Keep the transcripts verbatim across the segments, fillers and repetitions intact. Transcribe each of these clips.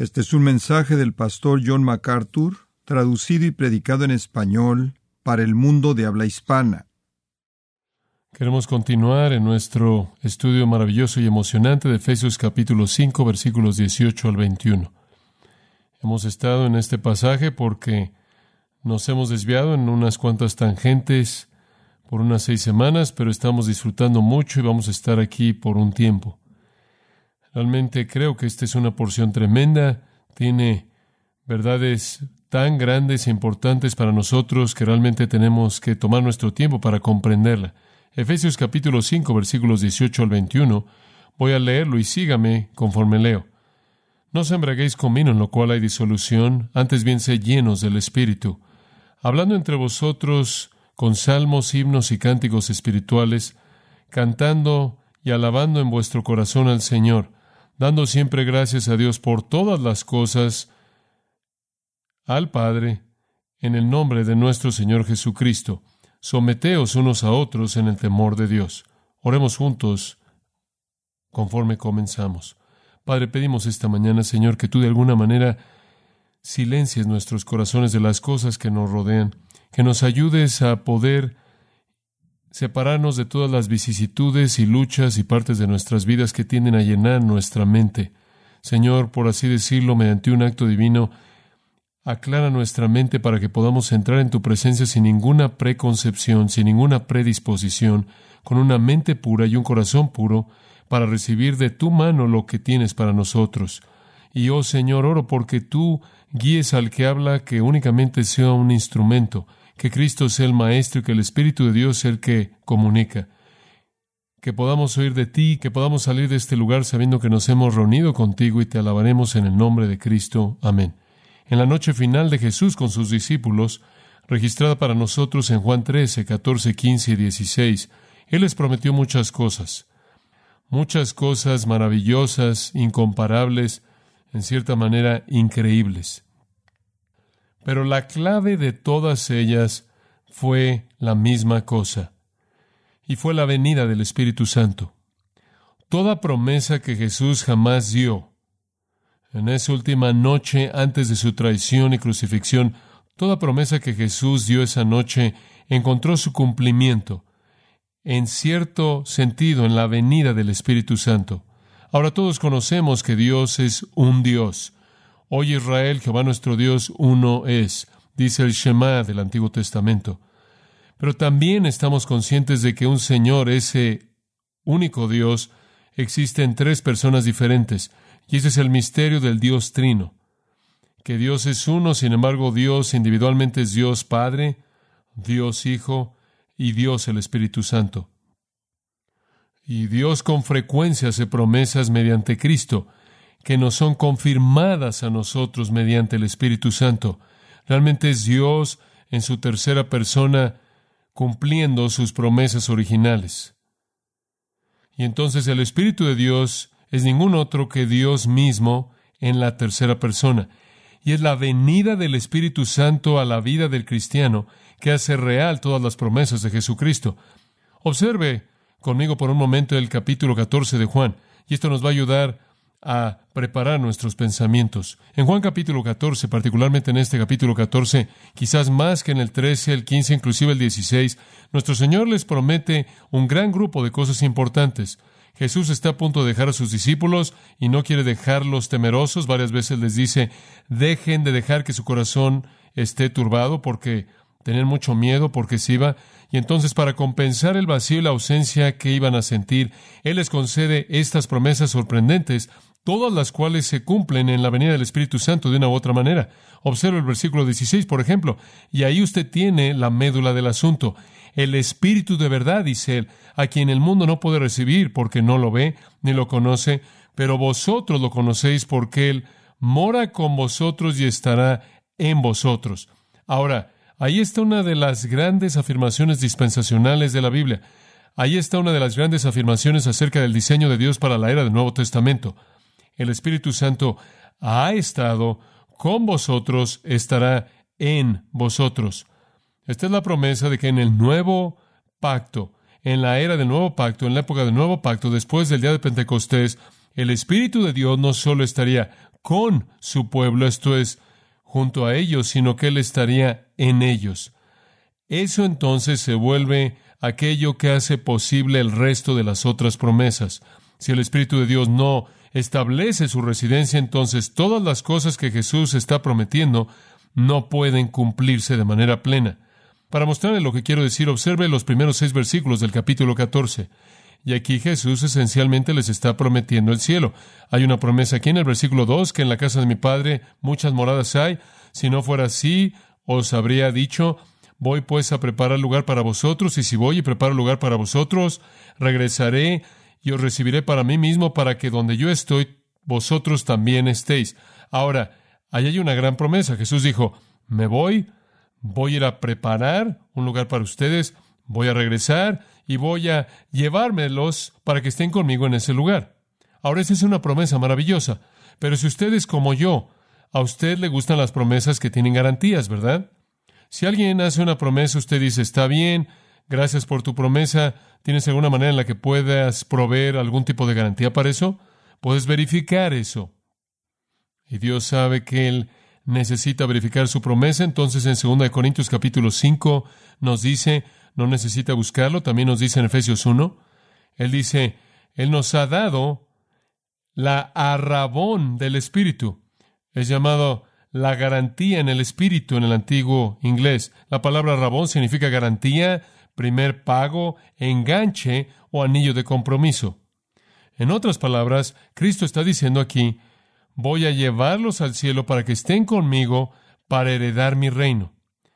Este es un mensaje del pastor John MacArthur, traducido y predicado en español para el mundo de habla hispana. Queremos continuar en nuestro estudio maravilloso y emocionante de Efesios capítulo cinco, versículos dieciocho al veintiuno. Hemos estado en este pasaje porque nos hemos desviado en unas cuantas tangentes por unas seis semanas, pero estamos disfrutando mucho y vamos a estar aquí por un tiempo. Realmente creo que esta es una porción tremenda, tiene verdades tan grandes e importantes para nosotros que realmente tenemos que tomar nuestro tiempo para comprenderla. Efesios capítulo cinco, versículos dieciocho al veintiuno, voy a leerlo y sígame conforme leo. No os embriaguéis con vino, en lo cual hay disolución, antes bien sed llenos del Espíritu, hablando entre vosotros con salmos, himnos y cánticos espirituales, cantando y alabando en vuestro corazón al Señor, dando siempre gracias a Dios por todas las cosas, al Padre, en el nombre de nuestro Señor Jesucristo. Someteos unos a otros en el temor de Dios. Oremos juntos conforme comenzamos. Padre, pedimos esta mañana, Señor, que tú de alguna manera silencies nuestros corazones de las cosas que nos rodean, que nos ayudes a poder separarnos de todas las vicisitudes y luchas y partes de nuestras vidas que tienden a llenar nuestra mente. Señor, por así decirlo, mediante un acto divino, aclara nuestra mente para que podamos entrar en tu presencia sin ninguna preconcepción, sin ninguna predisposición, con una mente pura y un corazón puro, para recibir de tu mano lo que tienes para nosotros. Y, oh Señor, oro porque tú guíes al que habla, que únicamente sea un instrumento, que Cristo sea el Maestro y que el Espíritu de Dios sea el que comunica. Que podamos oír de ti, que podamos salir de este lugar sabiendo que nos hemos reunido contigo y te alabaremos en el nombre de Cristo. Amén. En la noche final de Jesús con sus discípulos, registrada para nosotros en Juan trece, catorce, quince y dieciséis, Él les prometió muchas cosas. Muchas cosas maravillosas, incomparables, en cierta manera increíbles. Pero la clave de todas ellas fue la misma cosa, y fue la venida del Espíritu Santo. Toda promesa que Jesús jamás dio, en esa última noche antes de su traición y crucifixión, toda promesa que Jesús dio esa noche encontró su cumplimiento, en cierto sentido, en la venida del Espíritu Santo. Ahora todos conocemos que Dios es un Dios. Oye Israel, Jehová nuestro Dios, uno es, dice el Shema del Antiguo Testamento. Pero también estamos conscientes de que un Señor, ese único Dios, existe en tres personas diferentes. Y ese es el misterio del Dios Trino. Que Dios es uno, sin embargo, Dios individualmente es Dios Padre, Dios Hijo y Dios el Espíritu Santo. Y Dios con frecuencia hace promesas mediante Cristo, que nos son confirmadas a nosotros mediante el Espíritu Santo. Realmente es Dios en su tercera persona cumpliendo sus promesas originales. Y entonces el Espíritu de Dios es ningún otro que Dios mismo en la tercera persona. Y es la venida del Espíritu Santo a la vida del cristiano que hace real todas las promesas de Jesucristo. Observe conmigo por un momento el capítulo catorce de Juan, y esto nos va a ayudar a preparar nuestros pensamientos. En Juan capítulo catorce, particularmente en este capítulo catorce, quizás más que en el trece, el quince, inclusive el dieciséis, nuestro Señor les promete un gran grupo de cosas importantes. Jesús está a punto de dejar a sus discípulos y no quiere dejarlos temerosos. Varias veces les dice, dejen de dejar que su corazón esté turbado porque tenían mucho miedo porque se iba. Y entonces, para compensar el vacío y la ausencia que iban a sentir, Él les concede estas promesas sorprendentes, todas las cuales se cumplen en la venida del Espíritu Santo de una u otra manera. Observe el versículo dieciséis, por ejemplo, y ahí usted tiene la médula del asunto. El Espíritu de verdad, dice Él, a quien el mundo no puede recibir porque no lo ve ni lo conoce, pero vosotros lo conocéis porque Él mora con vosotros y estará en vosotros. Ahora, ahí está una de las grandes afirmaciones dispensacionales de la Biblia. Ahí está una de las grandes afirmaciones acerca del diseño de Dios para la era del Nuevo Testamento. El Espíritu Santo ha estado con vosotros, estará en vosotros. Esta es la promesa de que en el nuevo pacto, en la era del nuevo pacto, en la época del nuevo pacto, después del día de Pentecostés, el Espíritu de Dios no solo estaría con su pueblo, esto es, junto a ellos, sino que Él estaría en ellos. Eso entonces se vuelve aquello que hace posible el resto de las otras promesas. Si el Espíritu de Dios no establece su residencia, entonces todas las cosas que Jesús está prometiendo no pueden cumplirse de manera plena. Para mostrarle lo que quiero decir, observe los primeros seis versículos del capítulo catorce. Y aquí Jesús esencialmente les está prometiendo el cielo. Hay una promesa aquí en el versículo dos, que en la casa de mi Padre muchas moradas hay. Si no fuera así, os habría dicho, voy pues a preparar lugar para vosotros, y si voy y preparo lugar para vosotros, regresaré y os recibiré para mí mismo, para que donde yo estoy, vosotros también estéis. Ahora, ahí hay una gran promesa. Jesús dijo, me voy, voy a ir a preparar un lugar para ustedes, voy a regresar y voy a llevármelos para que estén conmigo en ese lugar. Ahora, esa es una promesa maravillosa. Pero si ustedes como yo, a usted le gustan las promesas que tienen garantías, ¿verdad? Si alguien hace una promesa, usted dice, está bien, gracias por tu promesa. ¿Tienes alguna manera en la que puedas proveer algún tipo de garantía para eso? Puedes verificar eso. Y Dios sabe que Él necesita verificar su promesa. Entonces, en segunda de Corintios capítulo cinco nos dice, no necesita buscarlo. También nos dice en Efesios uno. Él dice, Él nos ha dado la arrabón del Espíritu. Es llamado la garantía en el Espíritu en el antiguo inglés. La palabra arrabón significa garantía, primer pago, enganche o anillo de compromiso. En otras palabras, Cristo está diciendo aquí, voy a llevarlos al cielo para que estén conmigo para heredar mi reino.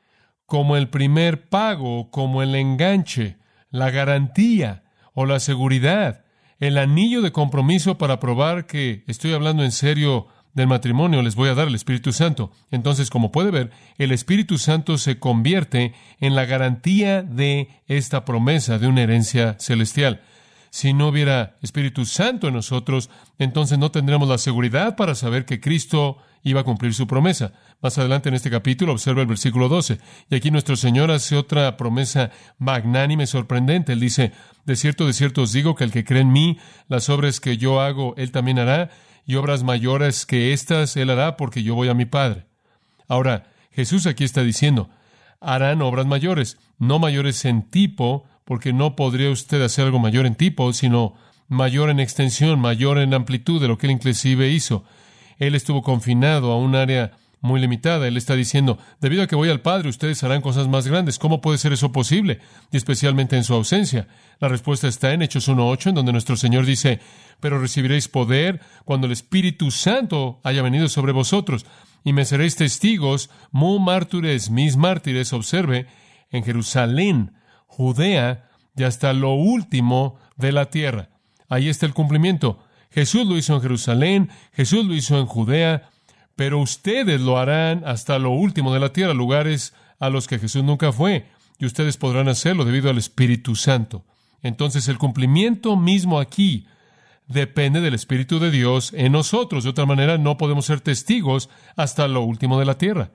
Como el primer pago, como el enganche, la garantía o la seguridad, el anillo de compromiso para probar que estoy hablando en serio del matrimonio, les voy a dar el Espíritu Santo. Entonces, como puede ver, el Espíritu Santo se convierte en la garantía de esta promesa de una herencia celestial. Si no hubiera Espíritu Santo en nosotros, entonces no tendremos la seguridad para saber que Cristo iba a cumplir su promesa. Más adelante en este capítulo, observa el versículo doce. Y aquí nuestro Señor hace otra promesa magnánime, sorprendente. Él dice, de cierto, de cierto os digo que el que cree en mí, las obras que yo hago, él también hará, y obras mayores que estas él hará, porque yo voy a mi Padre. Ahora, Jesús aquí está diciendo, harán obras mayores, no mayores en tipo, porque no podría usted hacer algo mayor en tipo, sino mayor en extensión, mayor en amplitud de lo que él inclusive hizo. Él estuvo confinado a un área muy limitada. Él está diciendo, debido a que voy al Padre, ustedes harán cosas más grandes. ¿Cómo puede ser eso posible? Y especialmente en su ausencia. La respuesta está en Hechos uno ocho, en donde nuestro Señor dice, pero recibiréis poder cuando el Espíritu Santo haya venido sobre vosotros, y me seréis testigos, mu mártires, mis mártires, observe, en Jerusalén, Judea, y hasta lo último de la tierra. Ahí está el cumplimiento. Jesús lo hizo en Jerusalén, Jesús lo hizo en Judea, pero ustedes lo harán hasta lo último de la tierra, lugares a los que Jesús nunca fue, y ustedes podrán hacerlo debido al Espíritu Santo. Entonces, el cumplimiento mismo aquí depende del Espíritu de Dios en nosotros. De otra manera, no podemos ser testigos hasta lo último de la tierra.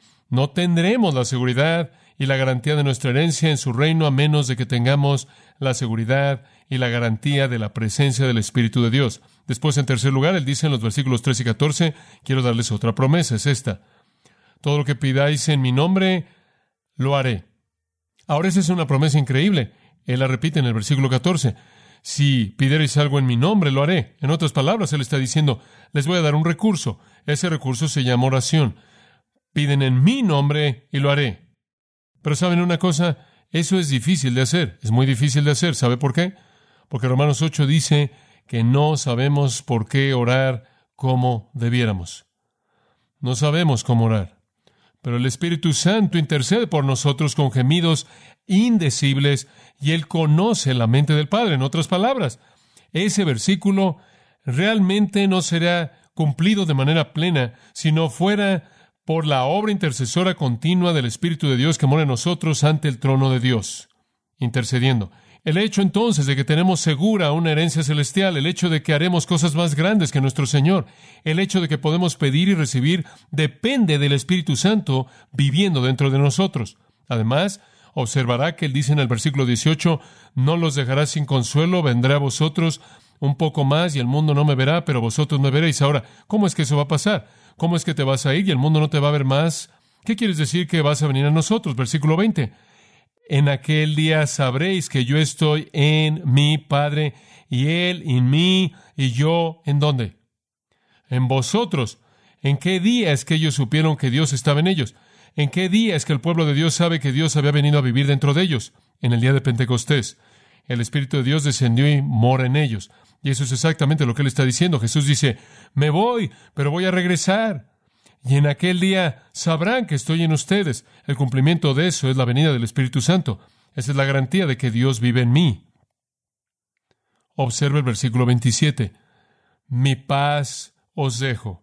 No tendremos la seguridad y la garantía de nuestra herencia en su reino a menos de que tengamos la seguridad y la garantía de la presencia del Espíritu de Dios. Después, en tercer lugar, él dice en los versículos trece y catorce, quiero darles otra promesa, es esta. Todo lo que pidáis en mi nombre, lo haré. Ahora, esa es una promesa increíble. Él la repite en el versículo catorce. Si pidierais algo en mi nombre, lo haré. En otras palabras, él está diciendo, les voy a dar un recurso. Ese recurso se llama oración. Piden en mi nombre y lo haré. Pero ¿saben una cosa? Eso es difícil de hacer. Es muy difícil de hacer. ¿Sabe por qué? Porque Romanos ocho dice que no sabemos por qué orar como debiéramos. No sabemos cómo orar. Pero el Espíritu Santo intercede por nosotros con gemidos indecibles y Él conoce la mente del Padre. En otras palabras, ese versículo realmente no será cumplido de manera plena si no fuera por la obra intercesora continua del Espíritu de Dios que mora en nosotros ante el trono de Dios, intercediendo. El hecho entonces de que tenemos segura una herencia celestial, el hecho de que haremos cosas más grandes que nuestro Señor, el hecho de que podemos pedir y recibir, depende del Espíritu Santo viviendo dentro de nosotros. Además, observará que él dice en el versículo dieciocho, no los dejará sin consuelo, vendrá a vosotros, un poco más y el mundo no me verá, pero vosotros me veréis. Ahora, ¿cómo es que eso va a pasar? ¿Cómo es que te vas a ir y el mundo no te va a ver más? ¿Qué quieres decir que vas a venir a nosotros? Versículo veinte. En aquel día sabréis que yo estoy en mi Padre, y Él en mí, y yo, ¿en dónde? En vosotros. ¿En qué día es que ellos supieron que Dios estaba en ellos? ¿En qué día es que el pueblo de Dios sabe que Dios había venido a vivir dentro de ellos? En el día de Pentecostés. El Espíritu de Dios descendió y mora en ellos. Y eso es exactamente lo que Él está diciendo. Jesús dice, me voy, pero voy a regresar. Y en aquel día sabrán que estoy en ustedes. El cumplimiento de eso es la venida del Espíritu Santo. Esa es la garantía de que Dios vive en mí. Observe el versículo veintisiete. Mi paz os dejo.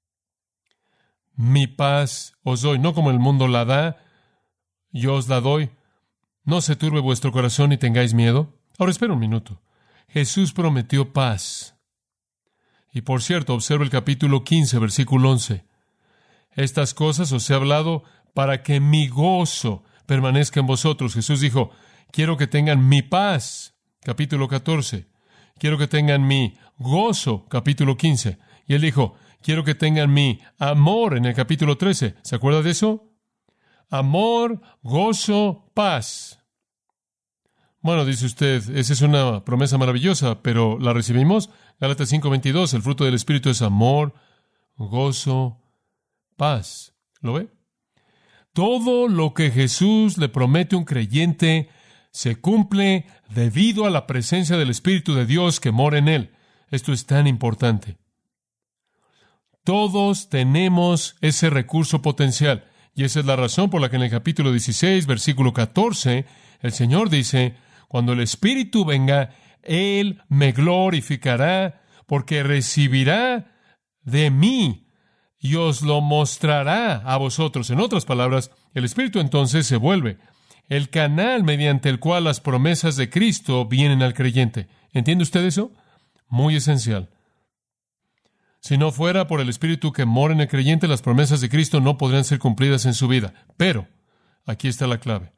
Mi paz os doy. No como el mundo la da, yo os la doy. No se turbe vuestro corazón y tengáis miedo. Ahora espera un minuto. Jesús prometió paz. Y por cierto, observa el capítulo quince, versículo once. Estas cosas os he hablado para que mi gozo permanezca en vosotros. Jesús dijo, quiero que tengan mi paz. Capítulo catorce. Quiero que tengan mi gozo. Capítulo quince. Y Él dijo, quiero que tengan mi amor en el capítulo trece. ¿Se acuerda de eso? Amor, gozo, paz. Bueno, dice usted, esa es una promesa maravillosa, pero ¿la recibimos? Gálatas cinco veintidós, el fruto del Espíritu es amor, gozo, paz. ¿Lo ve? Todo lo que Jesús le promete a un creyente se cumple debido a la presencia del Espíritu de Dios que mora en él. Esto es tan importante. Todos tenemos ese recurso potencial. Y esa es la razón por la que en el capítulo dieciséis, versículo catorce, el Señor dice, cuando el Espíritu venga, Él me glorificará, porque recibirá de mí y os lo mostrará a vosotros. En otras palabras, el Espíritu entonces se vuelve el canal mediante el cual las promesas de Cristo vienen al creyente. ¿Entiende usted eso? Muy esencial. Si no fuera por el Espíritu que mora en el creyente, las promesas de Cristo no podrían ser cumplidas en su vida. Pero, aquí está la clave.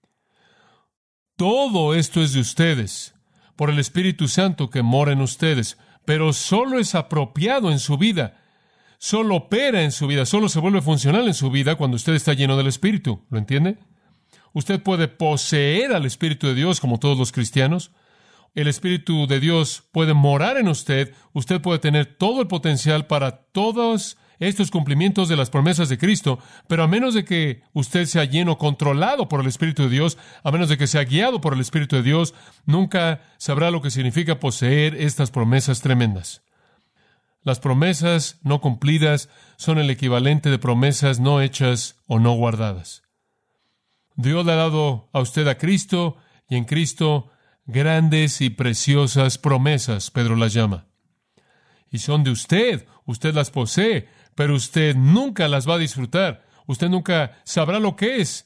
Todo esto es de ustedes, por el Espíritu Santo que mora en ustedes, pero solo es apropiado en su vida, solo opera en su vida, solo se vuelve funcional en su vida cuando usted está lleno del Espíritu. ¿Lo entiende? Usted puede poseer al Espíritu de Dios como todos los cristianos. El Espíritu de Dios puede morar en usted. Usted puede tener todo el potencial para todos estos cumplimientos de las promesas de Cristo, pero a menos de que usted sea lleno, controlado por el Espíritu de Dios, a menos de que sea guiado por el Espíritu de Dios, nunca sabrá lo que significa poseer estas promesas tremendas. Las promesas no cumplidas son el equivalente de promesas no hechas o no guardadas. Dios le ha dado a usted a Cristo, y en Cristo grandes y preciosas promesas, Pedro las llama. Y son de usted, usted las posee, pero usted nunca las va a disfrutar. Usted nunca sabrá lo que es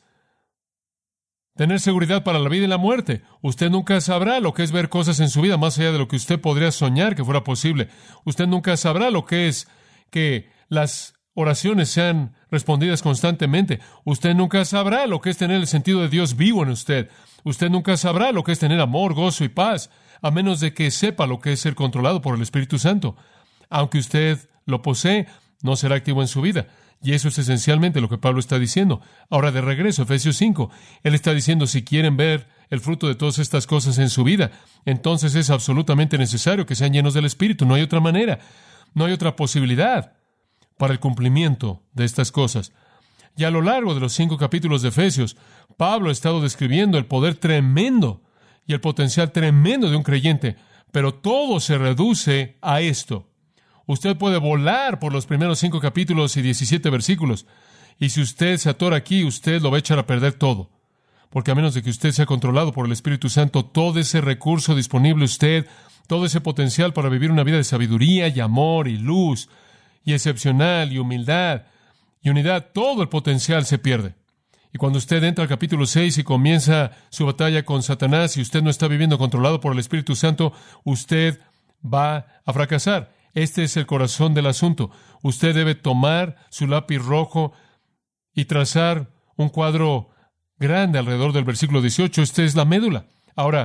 tener seguridad para la vida y la muerte. Usted nunca sabrá lo que es ver cosas en su vida más allá de lo que usted podría soñar que fuera posible. Usted nunca sabrá lo que es que las oraciones sean respondidas constantemente. Usted nunca sabrá lo que es tener el sentido de Dios vivo en usted. Usted nunca sabrá lo que es tener amor, gozo y paz, a menos de que sepa lo que es ser controlado por el Espíritu Santo. Aunque usted lo posee, no será activo en su vida. Y eso es esencialmente lo que Pablo está diciendo. Ahora, de regreso, Efesios cinco. Él está diciendo, si quieren ver el fruto de todas estas cosas en su vida, entonces es absolutamente necesario que sean llenos del Espíritu. No hay otra manera. No hay otra posibilidad para el cumplimiento de estas cosas. Y a lo largo de los cinco capítulos de Efesios, Pablo ha estado describiendo el poder tremendo y el potencial tremendo de un creyente, pero todo se reduce a esto. Usted puede volar por los primeros cinco capítulos y diecisiete versículos, y si usted se atora aquí, usted lo va a echar a perder todo. Porque a menos de que usted sea controlado por el Espíritu Santo, todo ese recurso disponible a usted, todo ese potencial para vivir una vida de sabiduría y amor y luz, y excepcional y humildad y unidad, todo el potencial se pierde. Y cuando usted entra al capítulo seis y comienza su batalla con Satanás y usted no está viviendo controlado por el Espíritu Santo, usted va a fracasar. Este es el corazón del asunto. Usted debe tomar su lápiz rojo y trazar un cuadro grande alrededor del versículo dieciocho. Esta es la médula. Ahora,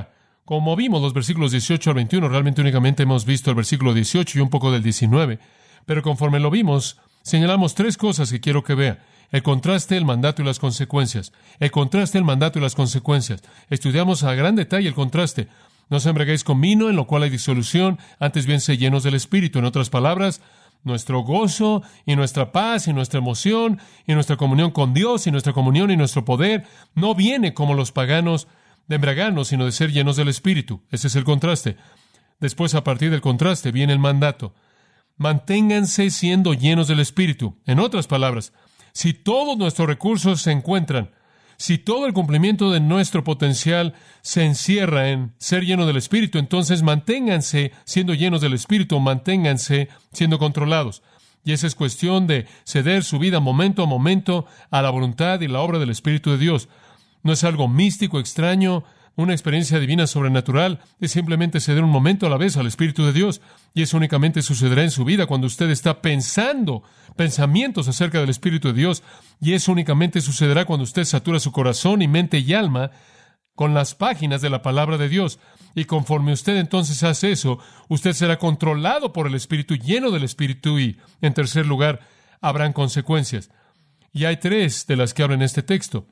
Como vimos los versículos dieciocho al veintiuno, realmente únicamente hemos visto el versículo dieciocho y un poco del diecinueve, pero conforme lo vimos, señalamos tres cosas que quiero que vea. El contraste, el mandato y las consecuencias. El contraste, el mandato y las consecuencias. Estudiamos a gran detalle el contraste. No os embriaguéis con vino, en lo cual hay disolución, antes bien sed llenos del Espíritu. En otras palabras, nuestro gozo y nuestra paz y nuestra emoción y nuestra comunión con Dios y nuestra comunión y nuestro poder no viene como los paganos de embriagarnos, sino de ser llenos del Espíritu. Ese es el contraste. Después, a partir del contraste, viene el mandato. Manténganse siendo llenos del Espíritu. En otras palabras, si todos nuestros recursos se encuentran, si todo el cumplimiento de nuestro potencial se encierra en ser lleno del Espíritu, entonces manténganse siendo llenos del Espíritu, manténganse siendo controlados. Y esa es cuestión de ceder su vida momento a momento a la voluntad y la obra del Espíritu de Dios. No es algo místico, extraño, una experiencia divina sobrenatural, es simplemente ceder un momento a la vez al Espíritu de Dios. Y eso únicamente sucederá en su vida cuando usted está pensando pensamientos acerca del Espíritu de Dios. Y eso únicamente sucederá cuando usted satura su corazón y mente y alma con las páginas de la palabra de Dios. Y conforme usted entonces hace eso, usted será controlado por el Espíritu, lleno del Espíritu. Y, en tercer lugar, habrán consecuencias. Y hay tres de las que habla en este texto.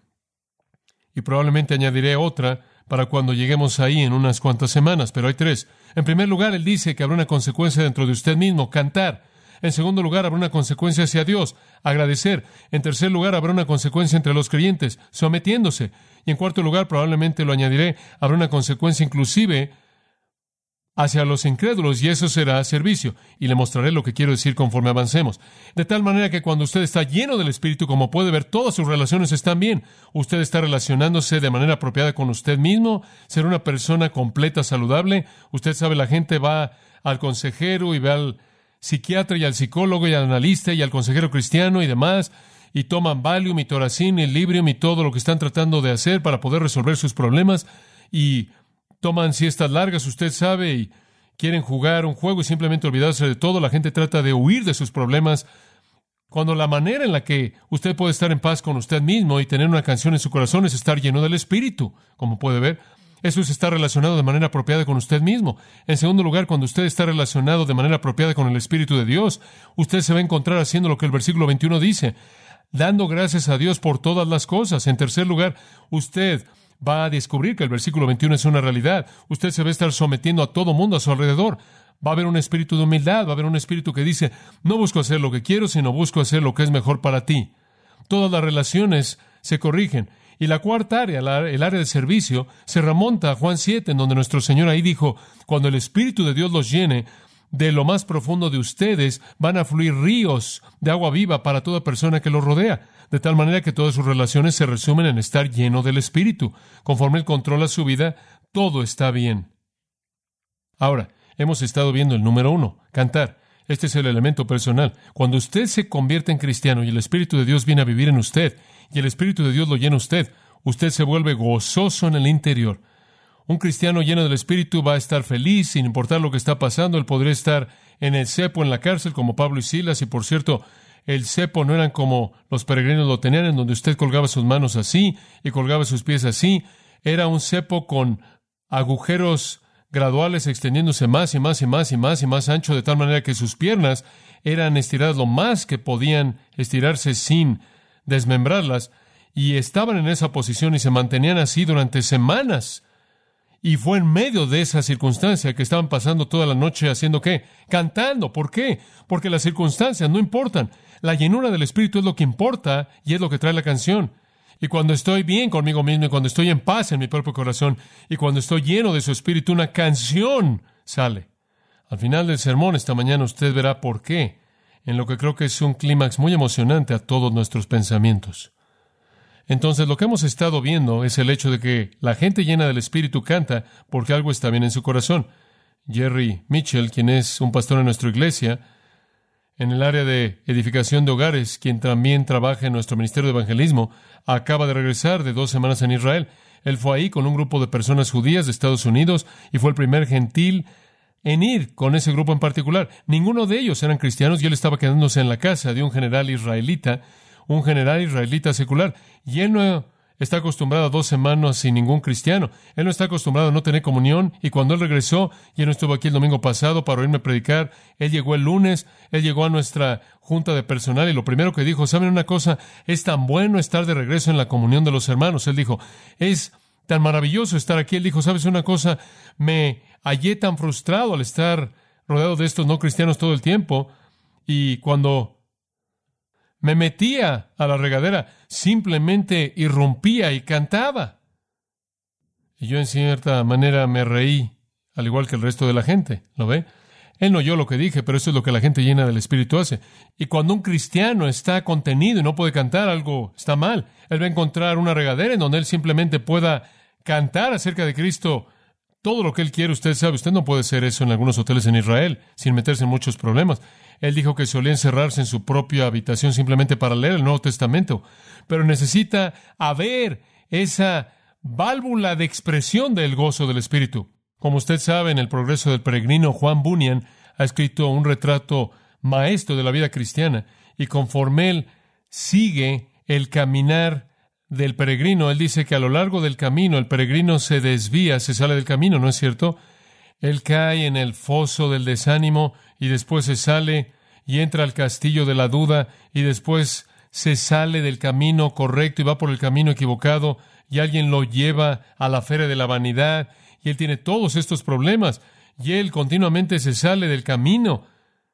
Y probablemente añadiré otra para cuando lleguemos ahí en unas cuantas semanas, pero hay tres. En primer lugar, él dice que habrá una consecuencia dentro de usted mismo, cantar. En segundo lugar, habrá una consecuencia hacia Dios, agradecer. En tercer lugar, habrá una consecuencia entre los creyentes, sometiéndose. Y en cuarto lugar, probablemente lo añadiré, habrá una consecuencia inclusive hacia los incrédulos, y eso será servicio. Y le mostraré lo que quiero decir conforme avancemos. De tal manera que cuando usted está lleno del Espíritu, como puede ver, todas sus relaciones están bien. Usted está relacionándose de manera apropiada con usted mismo, ser una persona completa, saludable. Usted sabe, la gente va al consejero y va al psiquiatra y al psicólogo y al analista y al consejero cristiano y demás, y toman Valium y Toracin y Librium y todo lo que están tratando de hacer para poder resolver sus problemas, y toman siestas largas, usted sabe, y quieren jugar un juego y simplemente olvidarse de todo. La gente trata de huir de sus problemas, cuando la manera en la que usted puede estar en paz con usted mismo y tener una canción en su corazón es estar lleno del Espíritu. Como puede ver, eso es estar relacionado de manera apropiada con usted mismo. En segundo lugar, cuando usted está relacionado de manera apropiada con el Espíritu de Dios, usted se va a encontrar haciendo lo que el versículo veintiuno dice, dando gracias a Dios por todas las cosas. En tercer lugar, usted va a descubrir que el versículo veintiuno es una realidad. Usted se va a estar sometiendo a todo mundo a su alrededor. Va a haber un espíritu de humildad, va a haber un espíritu que dice, no busco hacer lo que quiero, sino busco hacer lo que es mejor para ti. Todas las relaciones se corrigen. Y la cuarta área, la, el área de servicio, se remonta a Juan siete, en donde nuestro Señor ahí dijo, cuando el Espíritu de Dios los llene, de lo más profundo de ustedes van a fluir ríos de agua viva para toda persona que los rodea, de tal manera que todas sus relaciones se resumen en estar lleno del Espíritu. Conforme Él controla su vida, todo está bien. Ahora, hemos estado viendo el número uno, cantar. Este es el elemento personal. Cuando usted se convierte en cristiano y el Espíritu de Dios viene a vivir en usted, y el Espíritu de Dios lo llena a usted, usted se vuelve gozoso en el interior. Un cristiano lleno del Espíritu va a estar feliz sin importar lo que está pasando. Él podría estar en el cepo, en la cárcel, como Pablo y Silas. Y por cierto, el cepo no eran como los peregrinos lo tenían, en donde usted colgaba sus manos así y colgaba sus pies así. Era un cepo con agujeros graduales extendiéndose más y más y más y más y más ancho, de tal manera que sus piernas eran estiradas lo más que podían estirarse sin desmembrarlas. Y estaban en esa posición y se mantenían así durante semanas. Y fue en medio de esa circunstancia que estaban pasando toda la noche haciendo ¿qué? Cantando. ¿Por qué? Porque las circunstancias no importan. La llenura del Espíritu es lo que importa y es lo que trae la canción. Y cuando estoy bien conmigo mismo y cuando estoy en paz en mi propio corazón y cuando estoy lleno de su Espíritu, una canción sale. Al final del sermón esta mañana usted verá por qué, en lo que creo que es un clímax muy emocionante a todos nuestros pensamientos. Entonces, lo que hemos estado viendo es el hecho de que la gente llena del Espíritu canta porque algo está bien en su corazón. Jerry Mitchell, quien es un pastor en nuestra iglesia, en el área de edificación de hogares, quien también trabaja en nuestro ministerio de evangelismo, acaba de regresar de dos semanas en Israel. Él fue ahí con un grupo de personas judías de Estados Unidos y fue el primer gentil en ir con ese grupo en particular. Ninguno de ellos eran cristianos y él estaba quedándose en la casa de un general israelita, un general israelita secular. Y él no está acostumbrado a dos semanas sin ningún cristiano. Él no está acostumbrado a no tener comunión. Y cuando él regresó, y él no estuvo aquí el domingo pasado para oírme predicar, él llegó el lunes, él llegó a nuestra junta de personal y lo primero que dijo, ¿saben una cosa? Es tan bueno estar de regreso en la comunión de los hermanos. Él dijo, es tan maravilloso estar aquí. Él dijo, ¿sabes una cosa? Me hallé tan frustrado al estar rodeado de estos no cristianos todo el tiempo. Y cuando me metía a la regadera, simplemente irrumpía y cantaba. Y yo en cierta manera me reí, al igual que el resto de la gente. ¿Lo ve? Él no oyó lo que dije, pero eso es lo que la gente llena del Espíritu hace. Y cuando un cristiano está contenido y no puede cantar, algo está mal. Él va a encontrar una regadera en donde él simplemente pueda cantar acerca de Cristo todo lo que él quiere. Usted sabe, usted no puede hacer eso en algunos hoteles en Israel sin meterse en muchos problemas. Él dijo que solía encerrarse en su propia habitación simplemente para leer el Nuevo Testamento, pero necesita haber esa válvula de expresión del gozo del Espíritu. Como usted sabe, en el progreso del peregrino, Juan Bunyan ha escrito un retrato maestro de la vida cristiana, y conforme él sigue el caminar del peregrino, él dice que a lo largo del camino el peregrino se desvía, se sale del camino, ¿no es cierto? Él cae en el foso del desánimo y después se sale y entra al castillo de la duda y después se sale del camino correcto y va por el camino equivocado y alguien lo lleva a la feria de la vanidad y él tiene todos estos problemas y él continuamente se sale del camino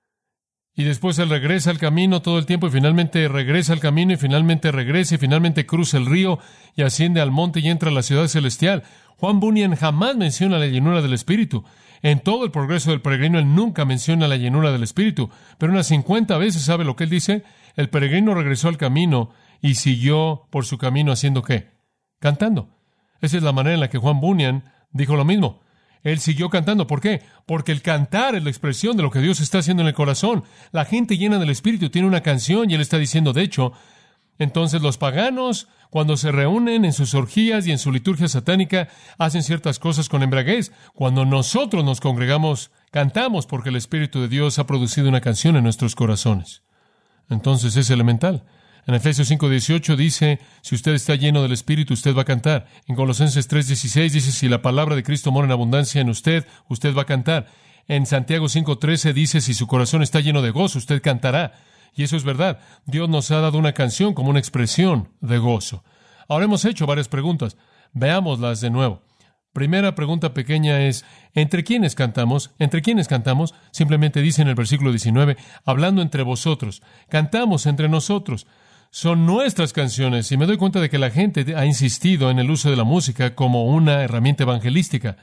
y después él regresa al camino todo el tiempo y finalmente regresa al camino y finalmente regresa y finalmente cruza el río y asciende al monte y entra a la ciudad celestial. Juan Bunyan jamás menciona la llenura del Espíritu. En todo el progreso del peregrino, él nunca menciona la llenura del Espíritu. Pero unas cincuenta veces, ¿sabe lo que él dice? El peregrino regresó al camino y siguió por su camino haciendo ¿qué? Cantando. Esa es la manera en la que Juan Bunyan dijo lo mismo. Él siguió cantando. ¿Por qué? Porque el cantar es la expresión de lo que Dios está haciendo en el corazón. La gente llena del Espíritu tiene una canción y él está diciendo, de hecho, entonces los paganos, cuando se reúnen en sus orgías y en su liturgia satánica, hacen ciertas cosas con embriaguez. Cuando nosotros nos congregamos, cantamos porque el Espíritu de Dios ha producido una canción en nuestros corazones. Entonces es elemental. En Efesios cinco dieciocho dice, si usted está lleno del Espíritu, usted va a cantar. En Colosenses tres dieciséis dice, si la palabra de Cristo mora en abundancia en usted, usted va a cantar. En Santiago cinco trece dice, si su corazón está lleno de gozo, usted cantará. Y eso es verdad. Dios nos ha dado una canción como una expresión de gozo. Ahora hemos hecho varias preguntas. Veámoslas de nuevo. Primera pregunta pequeña es, ¿entre quiénes cantamos? ¿Entre quiénes cantamos? Simplemente dice en el versículo diecinueve, hablando entre vosotros. Cantamos entre nosotros. Son nuestras canciones. Y me doy cuenta de que la gente ha insistido en el uso de la música como una herramienta evangelística.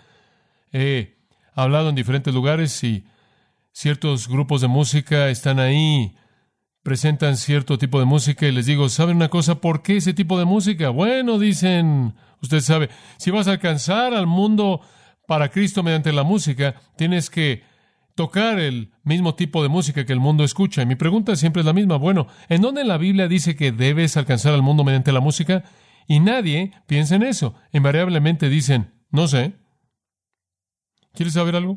He hablado en diferentes lugares y ciertos grupos de música están ahí, presentan cierto tipo de música y les digo, ¿saben una cosa? ¿Por qué ese tipo de música? Bueno, dicen, usted sabe, si vas a alcanzar al mundo para Cristo mediante la música, tienes que tocar el mismo tipo de música que el mundo escucha. Y mi pregunta siempre es la misma. Bueno, ¿en dónde en la Biblia dice que debes alcanzar al mundo mediante la música? Y nadie piensa en eso. Invariablemente dicen, no sé. ¿Quieres saber algo?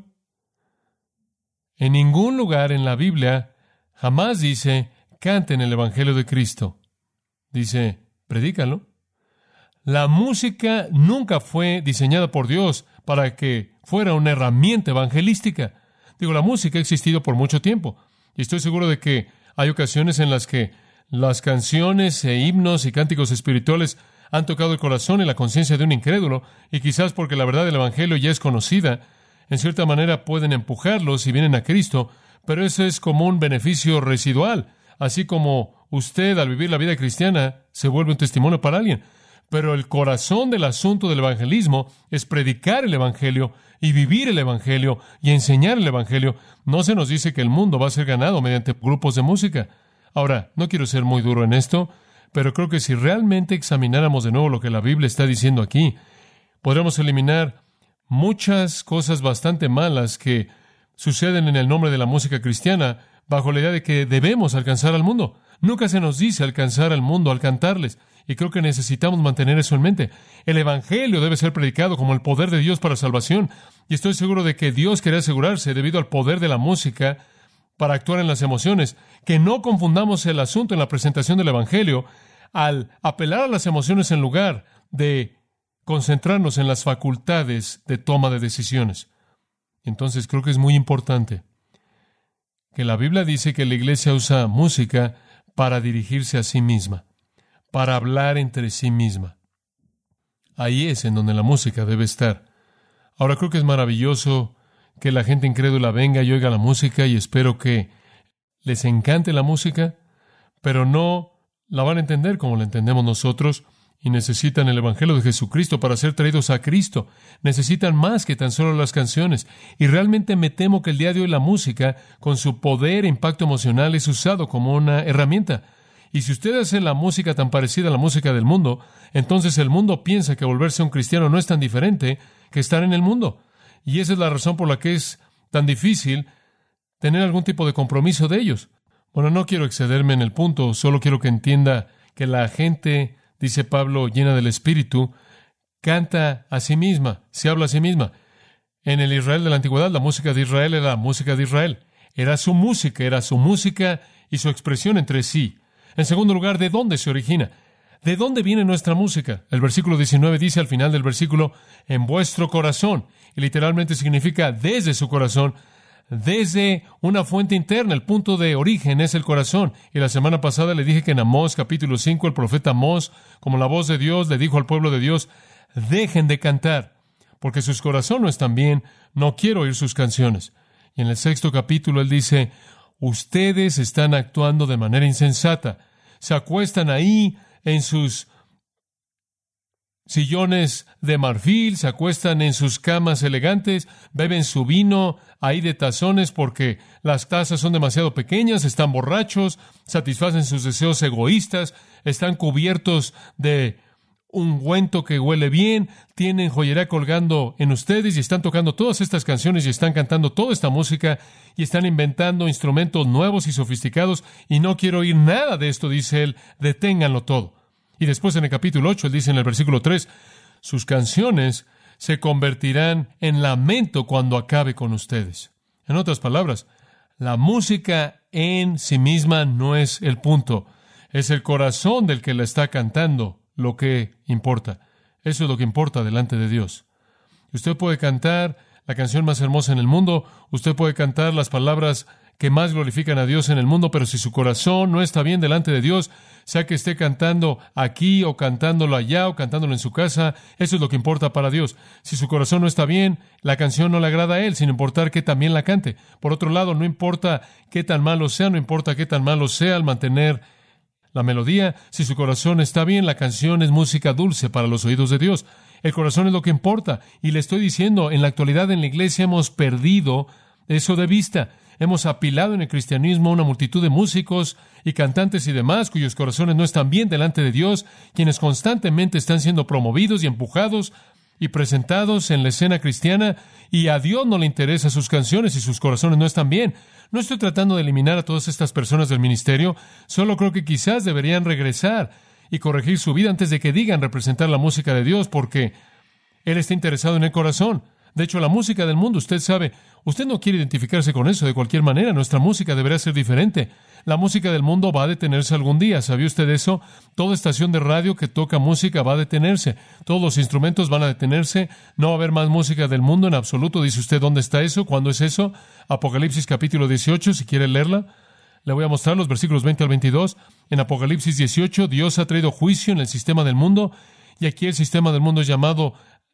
En ningún lugar en la Biblia jamás dice, canten el Evangelio de Cristo. Dice, predícalo. La música nunca fue diseñada por Dios para que fuera una herramienta evangelística. Digo, la música ha existido por mucho tiempo. Y estoy seguro de que hay ocasiones en las que las canciones e himnos y cánticos espirituales han tocado el corazón y la conciencia de un incrédulo, y quizás porque la verdad del Evangelio ya es conocida, en cierta manera pueden empujarlos y vienen a Cristo, pero eso es como un beneficio residual, así como usted al vivir la vida cristiana se vuelve un testimonio para alguien. Pero el corazón del asunto del evangelismo es predicar el Evangelio y vivir el Evangelio y enseñar el Evangelio. No se nos dice que el mundo va a ser ganado mediante grupos de música. Ahora, no quiero ser muy duro en esto, pero creo que si realmente examináramos de nuevo lo que la Biblia está diciendo aquí, podríamos eliminar muchas cosas bastante malas que suceden en el nombre de la música cristiana bajo la idea de que debemos alcanzar al mundo. Nunca se nos dice alcanzar al mundo al cantarles. Y creo que necesitamos mantener eso en mente. El Evangelio debe ser predicado como el poder de Dios para salvación. Y estoy seguro de que Dios quiere asegurarse, debido al poder de la música, para actuar en las emociones, que no confundamos el asunto en la presentación del Evangelio al apelar a las emociones en lugar de concentrarnos en las facultades de toma de decisiones. Entonces creo que es muy importante que la Biblia dice que la iglesia usa música para dirigirse a sí misma, para hablar entre sí misma. Ahí es en donde la música debe estar. Ahora creo que es maravilloso que la gente incrédula venga y oiga la música, y espero que les encante la música, pero no la van a entender como la entendemos nosotros, y necesitan el Evangelio de Jesucristo para ser traídos a Cristo. Necesitan más que tan solo las canciones. Y realmente me temo que el día de hoy la música, con su poder e impacto emocional, es usado como una herramienta. Y si usted hace la música tan parecida a la música del mundo, entonces el mundo piensa que volverse un cristiano no es tan diferente que estar en el mundo. Y esa es la razón por la que es tan difícil tener algún tipo de compromiso de ellos. Bueno, no quiero excederme en el punto, solo quiero que entienda que la gente, dice Pablo, llena del Espíritu, canta a sí misma, se habla a sí misma. En el Israel de la antigüedad, la música de Israel era la música de Israel. Era su música, era su música y su expresión entre sí. En segundo lugar, ¿de dónde se origina? ¿De dónde viene nuestra música? El versículo diecinueve dice al final del versículo, en vuestro corazón. Y literalmente significa desde su corazón, desde una fuente interna. El punto de origen es el corazón. Y la semana pasada le dije que en Amós capítulo cinco, el profeta Amós, como la voz de Dios, le dijo al pueblo de Dios, dejen de cantar, porque sus corazones no están bien, no quiero oír sus canciones. Y en el sexto capítulo él dice, ustedes están actuando de manera insensata. Se acuestan ahí en sus sillones de marfil, se acuestan en sus camas elegantes, beben su vino ahí de tazones porque las tazas son demasiado pequeñas, están borrachos, satisfacen sus deseos egoístas, están cubiertos de ungüento que huele bien, tienen joyería colgando en ustedes y están tocando todas estas canciones y están cantando toda esta música y están inventando instrumentos nuevos y sofisticados y no quiero oír nada de esto, dice él, deténganlo todo. Y después en el capítulo ocho, él dice en el versículo tres, sus canciones se convertirán en lamento cuando acabe con ustedes. En otras palabras, la música en sí misma no es el punto, es el corazón del que la está cantando lo que importa. Eso es lo que importa delante de Dios. Usted puede cantar la canción más hermosa en el mundo, usted puede cantar las palabras que más glorifican a Dios en el mundo, pero si su corazón no está bien delante de Dios, sea que esté cantando aquí o cantándolo allá o cantándolo en su casa, eso es lo que importa para Dios. Si su corazón no está bien, la canción no le agrada a Él, sin importar que también la cante. Por otro lado, no importa qué tan malo sea, no importa qué tan malo sea al mantener la melodía, si su corazón está bien, la canción es música dulce para los oídos de Dios. El corazón es lo que importa. Y le estoy diciendo, en la actualidad en la iglesia hemos perdido eso de vista. Hemos apilado en el cristianismo una multitud de músicos y cantantes y demás cuyos corazones no están bien delante de Dios, quienes constantemente están siendo promovidos y empujados y presentados en la escena cristiana, y a Dios no le interesan sus canciones y sus corazones no están bien. No estoy tratando de eliminar a todas estas personas del ministerio, solo creo que quizás deberían regresar y corregir su vida antes de que digan representar la música de Dios, porque Él está interesado en el corazón. De hecho, la música del mundo, usted sabe, usted no quiere identificarse con eso de cualquier manera. Nuestra música debería ser diferente. La música del mundo va a detenerse algún día. ¿Sabía usted eso? Toda estación de radio que toca música va a detenerse. Todos los instrumentos van a detenerse. No va a haber más música del mundo en absoluto. ¿Dice usted dónde está eso? ¿Cuándo es eso? Apocalipsis capítulo dieciocho, si quiere leerla. Le voy a mostrar los versículos veinte al veintidós. En Apocalipsis dieciocho, Dios ha traído juicio en el sistema del mundo. Y aquí el sistema del mundo es llamado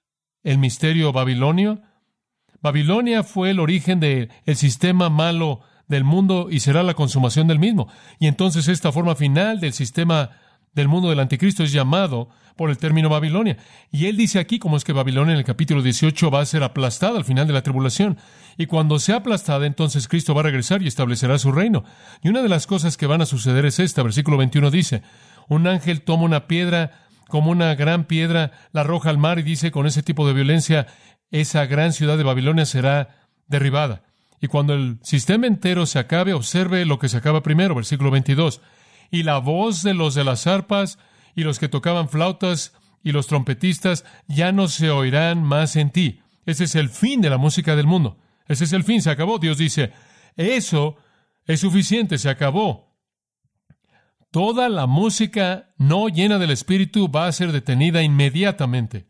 el misterio babilonio. Babilonia fue el origen del sistema malo del mundo y será la consumación del mismo. Y entonces esta forma final del sistema del mundo del anticristo es llamado por el término Babilonia. Y él dice aquí cómo es que Babilonia en el capítulo dieciocho va a ser aplastada al final de la tribulación. Y cuando sea aplastada, entonces Cristo va a regresar y establecerá su reino. Y una de las cosas que van a suceder es esta. Versículo veintiuno dice, un ángel toma una piedra, como una gran piedra, la arroja al mar y dice, con ese tipo de violencia, esa gran ciudad de Babilonia será derribada. Y cuando el sistema entero se acabe, observe lo que se acaba primero, versículo veintidós. Y la voz de los de las arpas y los que tocaban flautas y los trompetistas ya no se oirán más en ti. Ese es el fin de la música del mundo. Ese es el fin, se acabó. Dios dice, eso es suficiente, se acabó. Toda la música no llena del Espíritu va a ser detenida inmediatamente.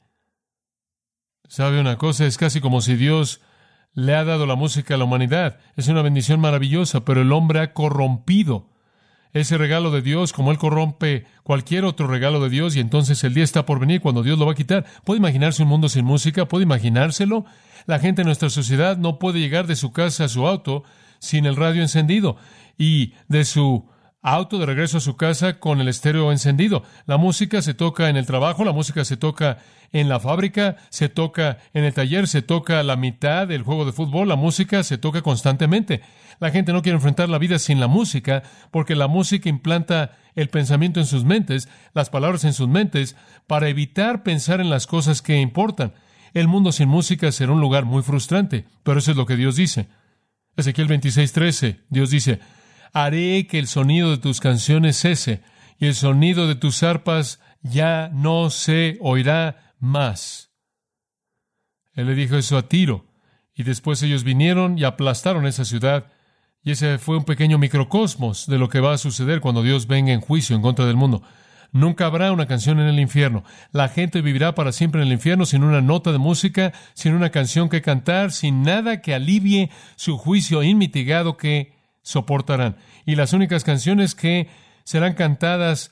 ¿Sabe una cosa? Es casi como si Dios le ha dado la música a la humanidad. Es una bendición maravillosa, pero el hombre ha corrompido ese regalo de Dios como Él corrompe cualquier otro regalo de Dios, y entonces el día está por venir cuando Dios lo va a quitar. ¿Puede imaginarse un mundo sin música? ¿Puede imaginárselo? La gente en nuestra sociedad no puede llegar de su casa a su auto sin el radio encendido, y de su auto de regreso a su casa con el estéreo encendido. La música se toca en el trabajo, la música se toca en la fábrica, se toca en el taller, se toca a la mitad del juego de fútbol, la música se toca constantemente. La gente no quiere enfrentar la vida sin la música, porque la música implanta el pensamiento en sus mentes, las palabras en sus mentes, para evitar pensar en las cosas que importan. El mundo sin música será un lugar muy frustrante, pero eso es lo que Dios dice. Ezequiel veintiséis trece, Dios dice: haré que el sonido de tus canciones cese, y el sonido de tus arpas ya no se oirá más. Él le dijo eso a Tiro, y después ellos vinieron y aplastaron esa ciudad, y ese fue un pequeño microcosmos de lo que va a suceder cuando Dios venga en juicio en contra del mundo. Nunca habrá una canción en el infierno. La gente vivirá para siempre en el infierno sin una nota de música, sin una canción que cantar, sin nada que alivie su juicio inmitigado que soportarán. Y las únicas canciones que serán cantadas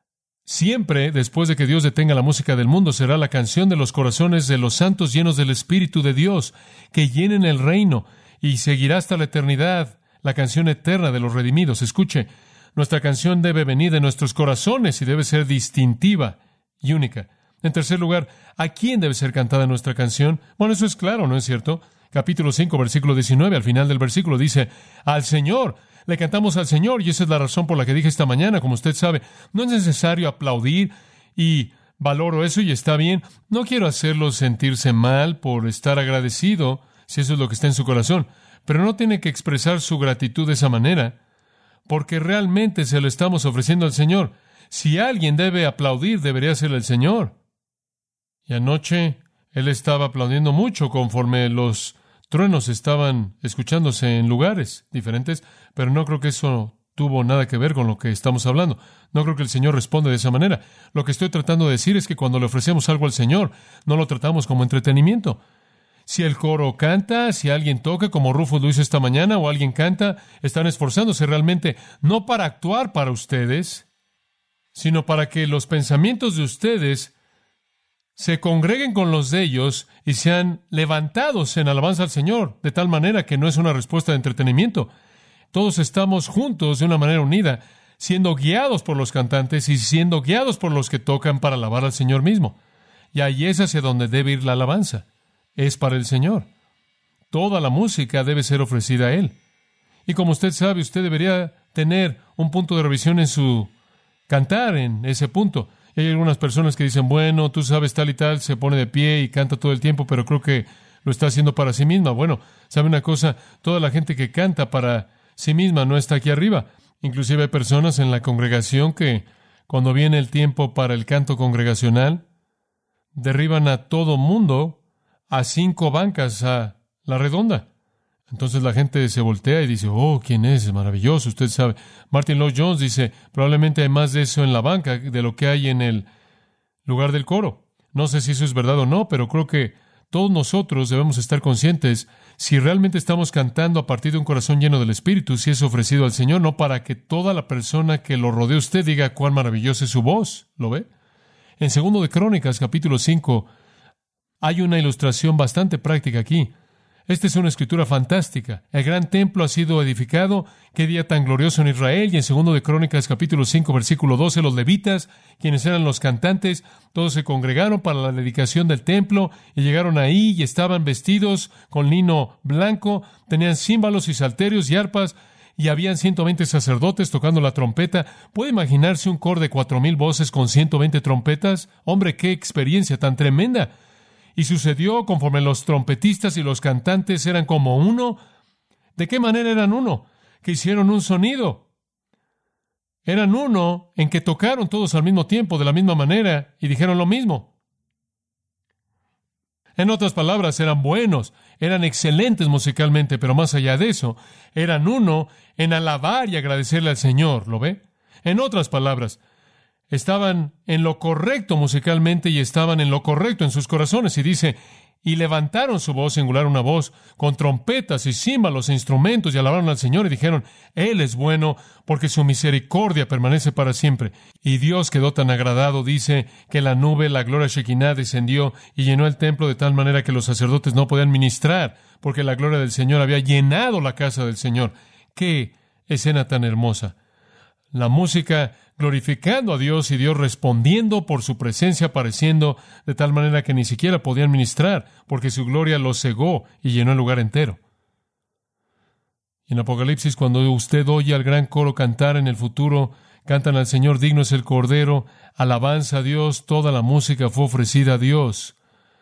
siempre después de que Dios detenga la música del mundo será la canción de los corazones de los santos llenos del Espíritu de Dios, que llenen el reino, y seguirá hasta la eternidad la canción eterna de los redimidos. Escuche, nuestra canción debe venir de nuestros corazones y debe ser distintiva y única. En tercer lugar, ¿a quién debe ser cantada nuestra canción? Bueno, eso es claro, ¿no es cierto? Capítulo cinco, versículo diecinueve, al final del versículo dice: al Señor, le cantamos al Señor, y esa es la razón por la que dije esta mañana, como usted sabe, no es necesario aplaudir, y valoro eso y está bien. No quiero hacerlo sentirse mal por estar agradecido, si eso es lo que está en su corazón, pero no tiene que expresar su gratitud de esa manera, porque realmente se lo estamos ofreciendo al Señor. Si alguien debe aplaudir, debería ser el Señor. Y anoche Él estaba aplaudiendo mucho conforme los truenos estaban escuchándose en lugares diferentes, pero no creo que eso tuvo nada que ver con lo que estamos hablando. No creo que el Señor responda de esa manera. Lo que estoy tratando de decir es que cuando le ofrecemos algo al Señor, no lo tratamos como entretenimiento. Si el coro canta, si alguien toca, como Rufus lo hizo esta mañana, o alguien canta, están esforzándose realmente no para actuar para ustedes, sino para que los pensamientos de ustedes se congreguen con los de ellos y sean levantados en alabanza al Señor, de tal manera que no es una respuesta de entretenimiento. Todos estamos juntos de una manera unida, siendo guiados por los cantantes y siendo guiados por los que tocan para alabar al Señor mismo. Y ahí es hacia donde debe ir la alabanza. Es para el Señor. Toda la música debe ser ofrecida a Él. Y como usted sabe, usted debería tener un punto de revisión en su cantar, en ese punto. Y hay algunas personas que dicen, bueno, tú sabes tal y tal, se pone de pie y canta todo el tiempo, pero creo que lo está haciendo para sí misma. Bueno, ¿sabe una cosa? Toda la gente que canta para sí misma no está aquí arriba. Inclusive hay personas en la congregación que, cuando viene el tiempo para el canto congregacional, derriban a todo mundo a cinco bancas a la redonda. Entonces la gente se voltea y dice, oh, ¿quién es? Es maravilloso, usted sabe. Martin Lloyd-Jones dice, probablemente hay más de eso en la banca de lo que hay en el lugar del coro. No sé si eso es verdad o no, pero creo que todos nosotros debemos estar conscientes si realmente estamos cantando a partir de un corazón lleno del Espíritu, si es ofrecido al Señor, no para que toda la persona que lo rodee usted diga cuán maravillosa es su voz. ¿Lo ve? En Segundo de Crónicas, capítulo cinco, hay una ilustración bastante práctica aquí. Esta es una escritura fantástica. El gran templo ha sido edificado. Qué día tan glorioso en Israel. Y en Segundo de Crónicas, capítulo cinco, versículo doce, los levitas, quienes eran los cantantes, todos se congregaron para la dedicación del templo y llegaron ahí y estaban vestidos con lino blanco, tenían címbalos y salterios y arpas, y habían ciento veinte sacerdotes tocando la trompeta. ¿Puede imaginarse un coro de cuatro mil voces con ciento veinte trompetas? Hombre, qué experiencia tan tremenda. Y sucedió conforme los trompetistas y los cantantes eran como uno. ¿De qué manera eran uno? Que hicieron un sonido. Eran uno en que tocaron todos al mismo tiempo, de la misma manera, y dijeron lo mismo. En otras palabras, eran buenos, eran excelentes musicalmente, pero más allá de eso, eran uno en alabar y agradecerle al Señor. ¿Lo ve? En otras palabras, estaban en lo correcto musicalmente y estaban en lo correcto en sus corazones. Y dice, y levantaron su voz, singular una voz, con trompetas y címbalos e instrumentos, y alabaron al Señor y dijeron, Él es bueno, porque su misericordia permanece para siempre. Y Dios quedó tan agradado, dice, que la nube, la gloria Shekinah, descendió y llenó el templo de tal manera que los sacerdotes no podían ministrar, porque la gloria del Señor había llenado la casa del Señor. ¡Qué escena tan hermosa! La música glorificando a Dios y Dios respondiendo por su presencia apareciendo de tal manera que ni siquiera podían ministrar porque su gloria los cegó y llenó el lugar entero. Y en Apocalipsis, cuando usted oye al gran coro cantar en el futuro, cantan al Señor, digno es el Cordero, alabanza a Dios, toda la música fue ofrecida a Dios.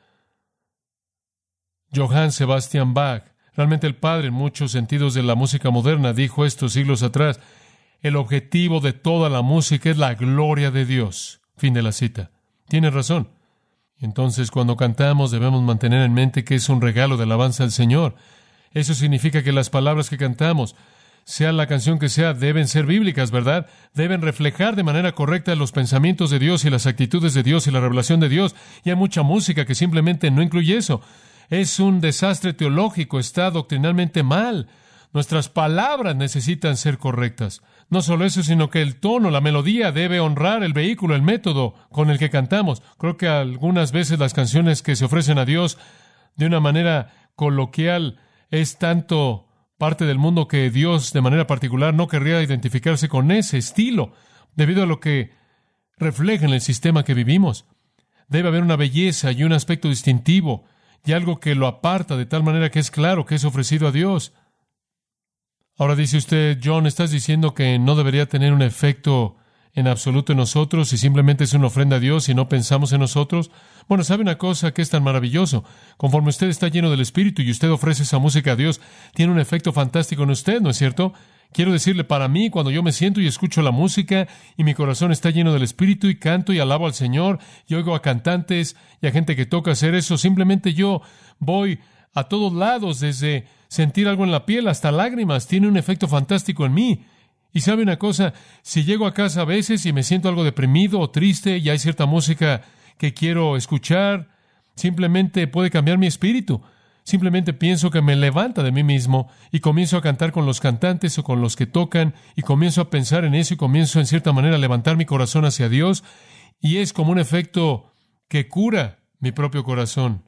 Johann Sebastian Bach, realmente el padre en muchos sentidos de la música moderna, dijo esto siglos atrás: el objetivo de toda la música es la gloria de Dios. Fin de la cita. Tiene razón. Entonces, cuando cantamos, debemos mantener en mente que es un regalo de alabanza al Señor. Eso significa que las palabras que cantamos, sea la canción que sea, deben ser bíblicas, ¿verdad? Deben reflejar de manera correcta los pensamientos de Dios y las actitudes de Dios y la revelación de Dios. Y hay mucha música que simplemente no incluye eso. Es un desastre teológico, está doctrinalmente mal. Nuestras palabras necesitan ser correctas. No solo eso, sino que el tono, la melodía debe honrar el vehículo, el método con el que cantamos. Creo que algunas veces las canciones que se ofrecen a Dios de una manera coloquial es tanto parte del mundo que Dios de manera particular no querría identificarse con ese estilo, debido a lo que refleja en el sistema que vivimos. Debe haber una belleza y un aspecto distintivo y algo que lo aparta de tal manera que es claro que es ofrecido a Dios. Ahora dice usted, John, ¿estás diciendo que no debería tener un efecto en absoluto en nosotros y simplemente es una ofrenda a Dios y no pensamos en nosotros? Bueno, ¿sabe una cosa que es tan maravilloso? Conforme usted está lleno del Espíritu y usted ofrece esa música a Dios, tiene un efecto fantástico en usted, ¿no es cierto? Quiero decirle, para mí, cuando yo me siento y escucho la música y mi corazón está lleno del Espíritu y canto y alabo al Señor y oigo a cantantes y a gente que toca hacer eso, simplemente yo voy a todos lados, desde sentir algo en la piel hasta lágrimas. Tiene un efecto fantástico en mí. Y sabe una cosa, si llego a casa a veces y me siento algo deprimido o triste y hay cierta música que quiero escuchar, simplemente puede cambiar mi espíritu. Simplemente pienso que me levanta de mí mismo y comienzo a cantar con los cantantes o con los que tocan y comienzo a pensar en eso y comienzo en cierta manera a levantar mi corazón hacia Dios y es como un efecto que cura mi propio corazón.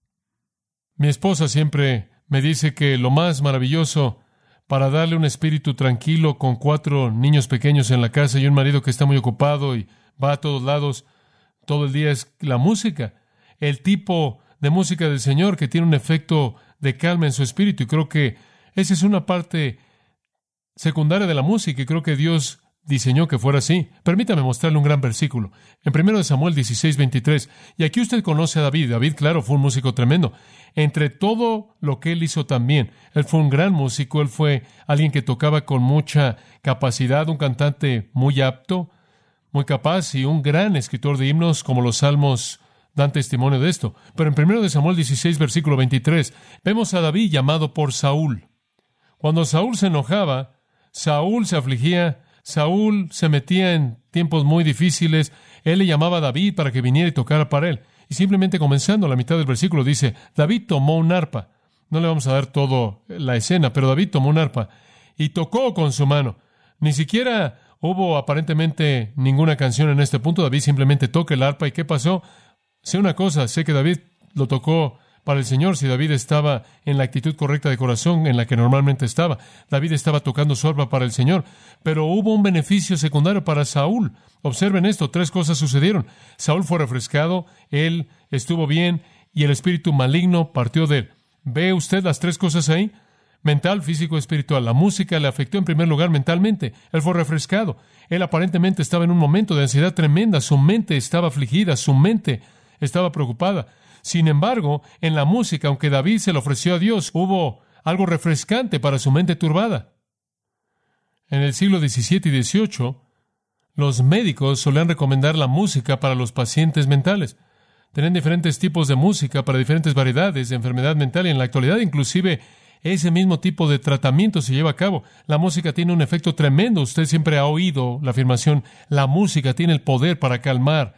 Mi esposa siempre me dice que lo más maravilloso para darle un espíritu tranquilo con cuatro niños pequeños en la casa y un marido que está muy ocupado y va a todos lados todo el día es la música. El tipo de música del Señor que tiene un efecto de calma en su espíritu. Y creo que esa es una parte secundaria de la música y creo que Dios diseñó que fuera así. Permítame mostrarle un gran versículo. En primero de Samuel dieciséis, veintitrés. Y aquí usted conoce a David. David, claro, fue un músico tremendo. Entre todo lo que él hizo también, él fue un gran músico. Él fue alguien que tocaba con mucha capacidad, un cantante muy apto, muy capaz y un gran escritor de himnos, como los salmos dan testimonio de esto. Pero en primero de Samuel dieciséis, versículo veintitrés, vemos a David llamado por Saúl. Cuando Saúl se enojaba, Saúl se afligía, Saúl se metía en tiempos muy difíciles, él le llamaba a David para que viniera y tocara para él. Y simplemente comenzando la mitad del versículo dice, David tomó un arpa. No le vamos a dar toda la escena, pero David tomó un arpa y tocó con su mano. Ni siquiera hubo aparentemente ninguna canción en este punto. David simplemente toca el arpa. ¿Y qué pasó? Sé una cosa, sé que David lo tocó para el Señor si David estaba en la actitud correcta de corazón en la que normalmente estaba. David estaba tocando su arpa para el Señor, pero hubo un beneficio secundario para Saúl. Observen esto, tres cosas sucedieron. Saúl fue refrescado, él estuvo bien y el espíritu maligno partió de él. ¿Ve usted las tres cosas ahí? Mental, físico, espiritual. La música le afectó en primer lugar mentalmente. Él fue refrescado. Él aparentemente estaba en un momento de ansiedad tremenda. Su mente estaba afligida, su mente estaba preocupada. Sin embargo, en la música, aunque David se le ofreció a Dios, hubo algo refrescante para su mente turbada. En el siglo diecisiete y dieciocho, los médicos solían recomendar la música para los pacientes mentales. Tenían diferentes tipos de música para diferentes variedades de enfermedad mental y en la actualidad inclusive ese mismo tipo de tratamiento se lleva a cabo. La música tiene un efecto tremendo. Usted siempre ha oído la afirmación, la música tiene el poder para calmar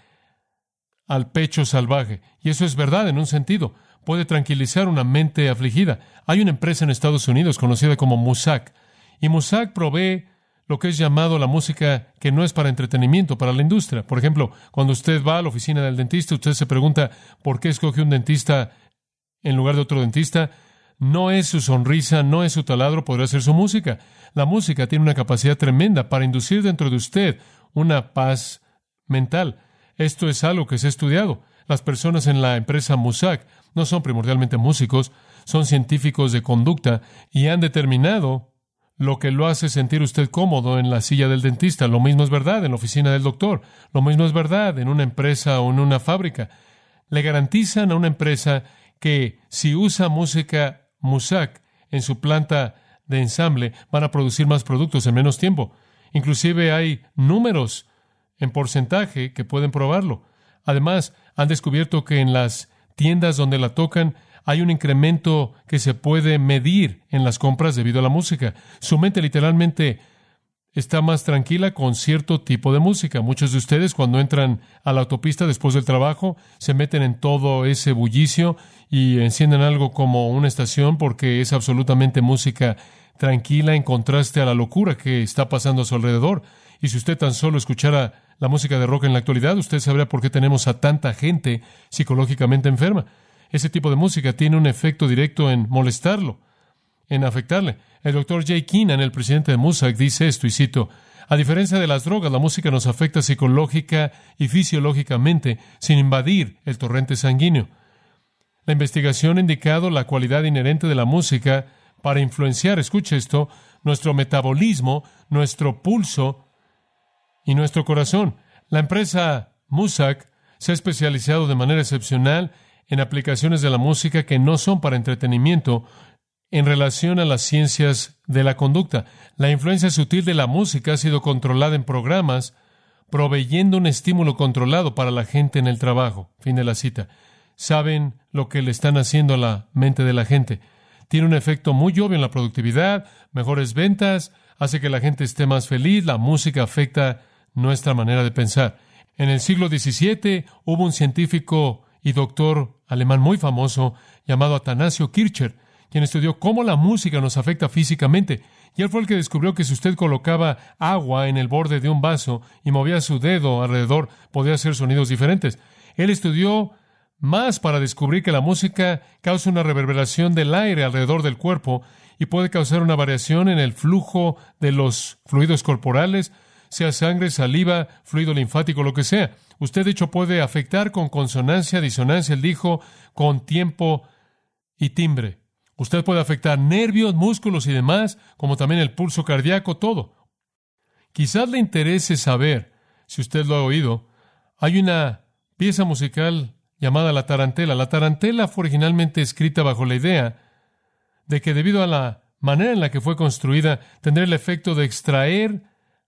al pecho salvaje. Y eso es verdad en un sentido. Puede tranquilizar una mente afligida. Hay una empresa en Estados Unidos conocida como Muzak. Y Muzak provee lo que es llamado la música que no es para entretenimiento, para la industria. Por ejemplo, cuando usted va a la oficina del dentista, usted se pregunta por qué escoge un dentista en lugar de otro dentista. No es su sonrisa, no es su taladro, podría ser su música. La música tiene una capacidad tremenda para inducir dentro de usted una paz mental. Esto es algo que se ha estudiado. Las personas en la empresa Muzak no son primordialmente músicos, son científicos de conducta y han determinado lo que lo hace sentir usted cómodo en la silla del dentista. Lo mismo es verdad en la oficina del doctor. Lo mismo es verdad en una empresa o en una fábrica. Le garantizan a una empresa que si usa música Muzak en su planta de ensamble, van a producir más productos en menos tiempo. Inclusive hay números en porcentaje que pueden probarlo. Además, han descubierto que en las tiendas donde la tocan hay un incremento que se puede medir en las compras debido a la música. Su mente literalmente está más tranquila con cierto tipo de música. Muchos de ustedes, cuando entran a la autopista después del trabajo, se meten en todo ese bullicio y encienden algo como una estación porque es absolutamente música tranquila en contraste a la locura que está pasando a su alrededor. Y si usted tan solo escuchara la música de rock en la actualidad, usted sabría por qué tenemos a tanta gente psicológicamente enferma. Ese tipo de música tiene un efecto directo en molestarlo, en afectarle. El doctor Jay Keenan, el presidente de Muzak, dice esto, y cito, a diferencia de las drogas, la música nos afecta psicológica y fisiológicamente sin invadir el torrente sanguíneo. La investigación ha indicado la cualidad inherente de la música para influenciar, escuche esto, nuestro metabolismo, nuestro pulso y nuestro corazón. La empresa Muzak se ha especializado de manera excepcional en aplicaciones de la música que no son para entretenimiento en relación a las ciencias de la conducta. La influencia sutil de la música ha sido controlada en programas, proveyendo un estímulo controlado para la gente en el trabajo. Fin de la cita. Saben lo que le están haciendo a la mente de la gente. Tiene un efecto muy obvio en la productividad, mejores ventas, hace que la gente esté más feliz. La música afecta nuestra manera de pensar. En el siglo diecisiete hubo un científico y doctor alemán muy famoso llamado Atanasio Kircher, quien estudió cómo la música nos afecta físicamente. Y él fue el que descubrió que si usted colocaba agua en el borde de un vaso y movía su dedo alrededor, podía hacer sonidos diferentes. Él estudió más para descubrir que la música causa una reverberación del aire alrededor del cuerpo y puede causar una variación en el flujo de los fluidos corporales, sea sangre, saliva, fluido linfático, lo que sea. Usted, de hecho, puede afectar con consonancia, disonancia, él dijo, con tiempo y timbre. Usted puede afectar nervios, músculos y demás, como también el pulso cardíaco, todo. Quizás le interese saber, si usted lo ha oído, hay una pieza musical llamada la tarantela. La tarantela fue originalmente escrita bajo la idea de que debido a la manera en la que fue construida, tendría el efecto de extraer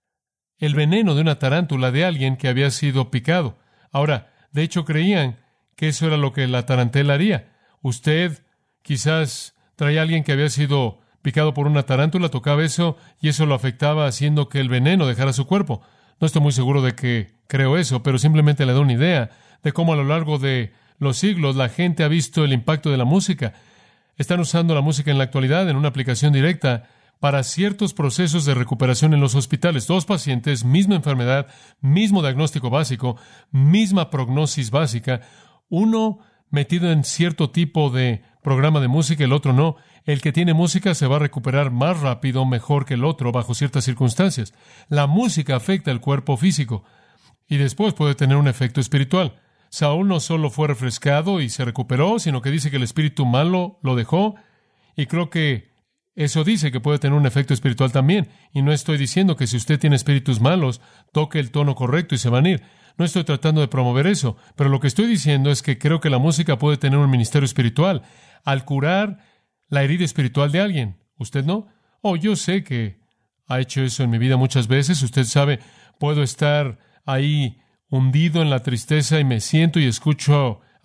el veneno de una tarántula de alguien que había sido picado. Ahora, de hecho, creían que eso era lo que la tarantela haría. Usted quizás traía a alguien que había sido picado por una tarántula, tocaba eso y eso lo afectaba haciendo que el veneno dejara su cuerpo. No estoy muy seguro de que creo eso, pero simplemente le doy una idea de cómo a lo largo de los siglos la gente ha visto el impacto de la música. Están usando la música en la actualidad en una aplicación directa para ciertos procesos de recuperación en los hospitales. Dos pacientes, misma enfermedad, mismo diagnóstico básico, misma prognosis básica, uno metido en cierto tipo de programa de música, el otro no. El que tiene música se va a recuperar más rápido, mejor que el otro, bajo ciertas circunstancias. La música afecta el cuerpo físico y después puede tener un efecto espiritual. Saúl no solo fue refrescado y se recuperó, sino que dice que el espíritu malo lo dejó, y creo que eso dice que puede tener un efecto espiritual también. Y no estoy diciendo que si usted tiene espíritus malos, toque el tono correcto y se van a ir. No estoy tratando de promover eso, pero lo que estoy diciendo es que creo que la música puede tener un ministerio espiritual al curar la herida espiritual de alguien. ¿Usted no? Oh, yo sé que ha hecho eso en mi vida muchas veces. Usted sabe, puedo estar ahí hundido en la tristeza y me siento y escucho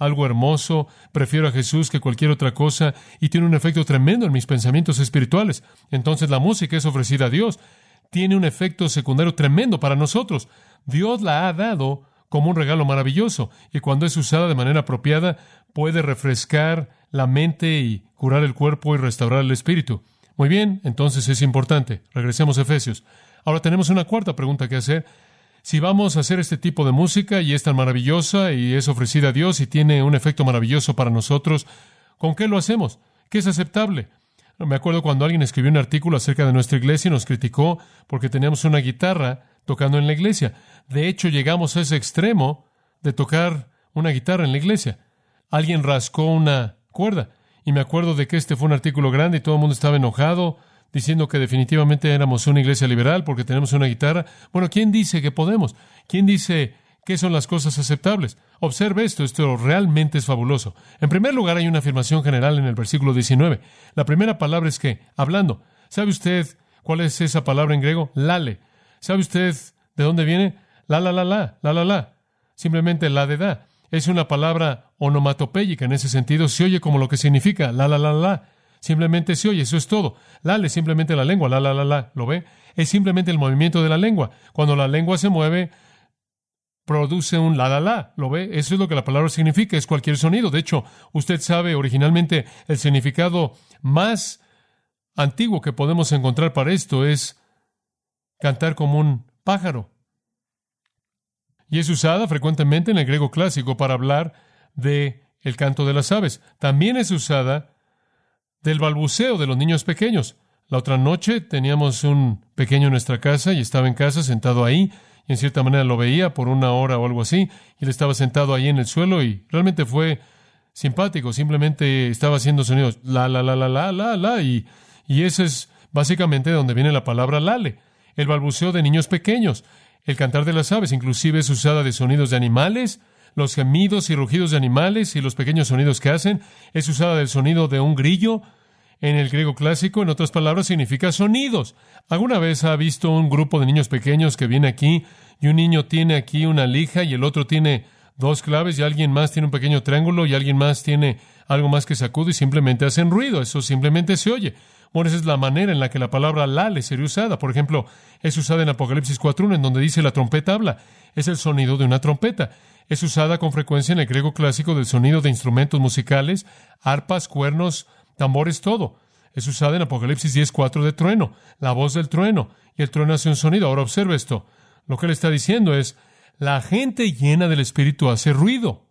algo hermoso, prefiero a Jesús que cualquier otra cosa, y tiene un efecto tremendo en mis pensamientos espirituales. Entonces la música es ofrecida a Dios. Tiene un efecto secundario tremendo para nosotros. Dios la ha dado como un regalo maravilloso, y cuando es usada de manera apropiada, puede refrescar la mente y curar el cuerpo y restaurar el espíritu. Muy bien, entonces es importante. Regresemos a Efesios. Ahora tenemos una cuarta pregunta que hacer. Si vamos a hacer este tipo de música y es tan maravillosa y es ofrecida a Dios y tiene un efecto maravilloso para nosotros, ¿con qué lo hacemos? ¿Qué es aceptable? Me acuerdo cuando alguien escribió un artículo acerca de nuestra iglesia y nos criticó porque teníamos una guitarra tocando en la iglesia. De hecho, llegamos a ese extremo de tocar una guitarra en la iglesia. Alguien rascó una cuerda. Y me acuerdo de que este fue un artículo grande y todo el mundo estaba enojado, diciendo que definitivamente éramos una iglesia liberal porque tenemos una guitarra. Bueno, ¿quién dice que podemos? ¿Quién dice qué son las cosas aceptables? Observe esto, esto realmente es fabuloso. En primer lugar, hay una afirmación general en el versículo diecinueve. La primera palabra es que, hablando. ¿Sabe usted cuál es esa palabra en griego? Lale. ¿Sabe usted de dónde viene? La, la, la, la, la, la, la. Simplemente la de da. Es una palabra onomatopéyica en ese sentido. Se oye como lo que significa la, la, la, la. Simplemente se oye, eso es todo. Lale, simplemente la lengua, la, la, la, la. ¿Lo ve? Es simplemente el movimiento de la lengua. Cuando la lengua se mueve, produce un la, la, la. ¿Lo ve? Eso es lo que la palabra significa. Es cualquier sonido. De hecho, usted sabe originalmente el significado más antiguo que podemos encontrar para esto es cantar como un pájaro. Y es usada frecuentemente en el griego clásico para hablar de el canto de las aves. También es usada del balbuceo de los niños pequeños. La otra noche teníamos un pequeño en nuestra casa y estaba en casa sentado ahí y en cierta manera lo veía por una hora o algo así y él estaba sentado ahí en el suelo y realmente fue simpático. Simplemente estaba haciendo sonidos la, la, la, la, la, la, la y, y eso es básicamente de donde viene la palabra lale. El balbuceo de niños pequeños. El cantar de las aves, inclusive es usada de sonidos de animales, los gemidos y rugidos de animales y los pequeños sonidos que hacen. Es usada del sonido de un grillo. En el griego clásico, en otras palabras, significa sonidos. ¿Alguna vez ha visto un grupo de niños pequeños que viene aquí y un niño tiene aquí una lija y el otro tiene dos claves y alguien más tiene un pequeño triángulo y alguien más tiene algo más que sacude y simplemente hacen ruido? Eso simplemente se oye. Bueno, esa es la manera en la que la palabra lale sería usada. Por ejemplo, es usada en Apocalipsis cuatro uno, en donde dice la trompeta habla. Es el sonido de una trompeta. Es usada con frecuencia en el griego clásico del sonido de instrumentos musicales, arpas, cuernos, tambores, todo. Es usada en Apocalipsis diez cuatro de trueno, la voz del trueno, y el trueno hace un sonido. Ahora observe esto. Lo que él está diciendo es, la gente llena del Espíritu hace ruido.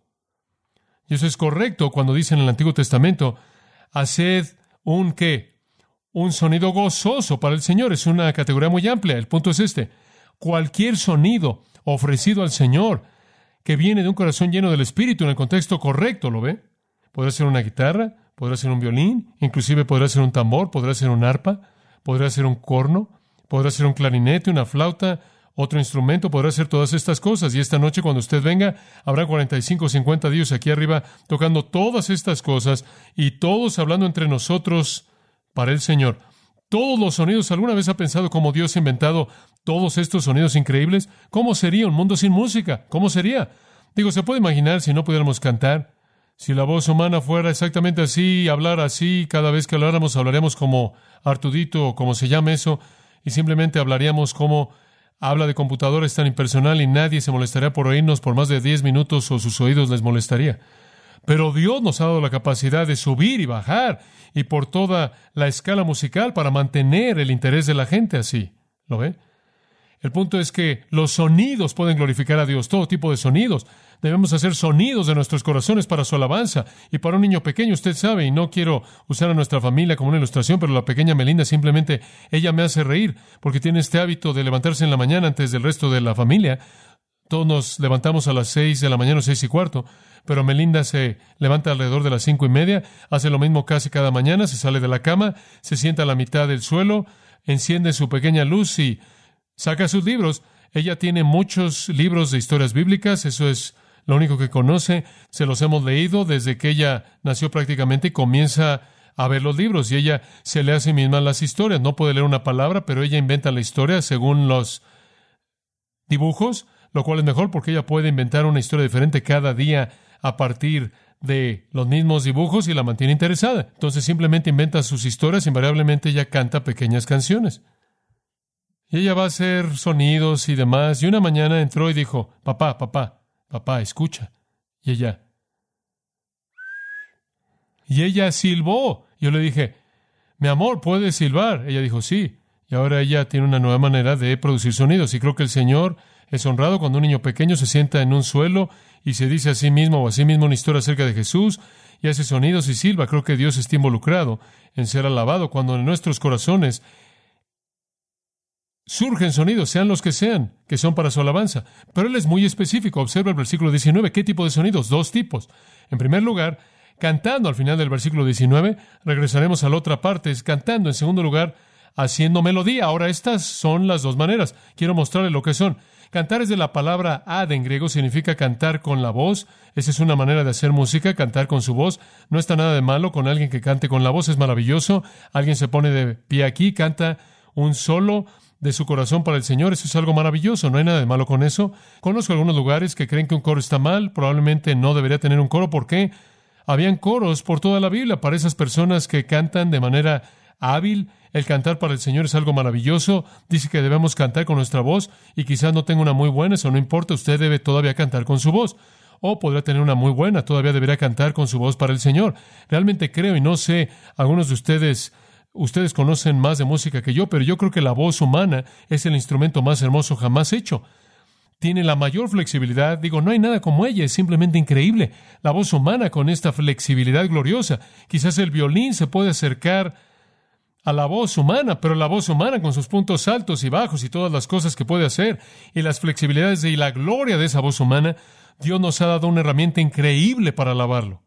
Y eso es correcto cuando dice en el Antiguo Testamento, haced un ¿qué? Un sonido gozoso para el Señor. Es una categoría muy amplia. El punto es este. Cualquier sonido ofrecido al Señor que viene de un corazón lleno del Espíritu en el contexto correcto, ¿lo ve? Podrá ser una guitarra, podrá ser un violín, inclusive podrá ser un tambor, podrá ser un arpa, podrá ser un corno, podrá ser un clarinete, una flauta, otro instrumento, podrá ser todas estas cosas. Y esta noche cuando usted venga, habrá cuarenta y cinco o cincuenta dios aquí arriba tocando todas estas cosas y todos hablando entre nosotros para el Señor. Todos los sonidos. ¿Alguna vez ha pensado cómo Dios ha inventado todos estos sonidos increíbles? ¿Cómo sería un mundo sin música? ¿Cómo sería? Digo, ¿se puede imaginar si no pudiéramos cantar? Si la voz humana fuera exactamente así, hablar así, cada vez que habláramos hablaríamos como Artudito o como se llame eso, y simplemente hablaríamos como habla de computadores tan impersonal y nadie se molestaría por oírnos por más de diez minutos o sus oídos les molestaría. Pero Dios nos ha dado la capacidad de subir y bajar y por toda la escala musical para mantener el interés de la gente así. ¿Lo ve? El punto es que los sonidos pueden glorificar a Dios, todo tipo de sonidos. Debemos hacer sonidos de nuestros corazones para su alabanza. Y para un niño pequeño, usted sabe, y no quiero usar a nuestra familia como una ilustración, pero la pequeña Melinda simplemente, ella me hace reír, porque tiene este hábito de levantarse en la mañana antes del resto de la familia. Todos nos levantamos a las seis de la mañana o seis y cuarto, pero Melinda se levanta alrededor de las cinco y media, hace lo mismo casi cada mañana, se sale de la cama, se sienta a la mitad del suelo, enciende su pequeña luz y saca sus libros. Ella tiene muchos libros de historias bíblicas, eso es lo único que conoce. Se los hemos leído desde que ella nació prácticamente y comienza a ver los libros. Y ella se lee a sí misma las historias. No puede leer una palabra, pero ella inventa la historia según los dibujos, lo cual es mejor porque ella puede inventar una historia diferente cada día a partir de los mismos dibujos y la mantiene interesada. Entonces simplemente inventa sus historias, invariablemente ella canta pequeñas canciones. Y ella va a hacer sonidos y demás. Y una mañana entró y dijo, papá, papá, papá, escucha. Y ella... Y ella silbó. Yo le dije, mi amor, ¿puedes silbar? Ella dijo, sí. Y ahora ella tiene una nueva manera de producir sonidos. Y creo que el Señor es honrado cuando un niño pequeño se sienta en un suelo y se dice a sí mismo o a sí mismo una historia acerca de Jesús y hace sonidos y silba. Creo que Dios está involucrado en ser alabado cuando en nuestros corazones surgen sonidos, sean los que sean, que son para su alabanza. Pero Él es muy específico. Observa el versículo diecinueve. ¿Qué tipo de sonidos? Dos tipos. En primer lugar, cantando al final del versículo diecinueve. Regresaremos a la otra parte. Es cantando. En segundo lugar, haciendo melodía. Ahora, estas son las dos maneras. Quiero mostrarle lo que son. Cantar es de la palabra ad en griego, significa cantar con la voz. Esa es una manera de hacer música, cantar con su voz. No está nada de malo con alguien que cante con la voz, es maravilloso. Alguien se pone de pie aquí, canta un solo de su corazón para el Señor. Eso es algo maravilloso, no hay nada de malo con eso. Conozco algunos lugares que creen que un coro está mal, probablemente no debería tener un coro. ¿Por qué? Habían coros por toda la Biblia para esas personas que cantan de manera hábil. El cantar para el Señor es algo maravilloso. Dice que debemos cantar con nuestra voz y quizás no tenga una muy buena, eso no importa, usted debe todavía cantar con su voz. O podrá tener una muy buena, todavía deberá cantar con su voz para el Señor. Realmente creo, y no sé, algunos de ustedes, ustedes conocen más de música que yo, pero yo creo que la voz humana es el instrumento más hermoso jamás hecho. Tiene la mayor flexibilidad. Digo, no hay nada como ella, es simplemente increíble. La voz humana con esta flexibilidad gloriosa. Quizás el violín se puede acercar a la voz humana, pero la voz humana con sus puntos altos y bajos y todas las cosas que puede hacer y las flexibilidades de, y la gloria de esa voz humana, Dios nos ha dado una herramienta increíble para alabarlo.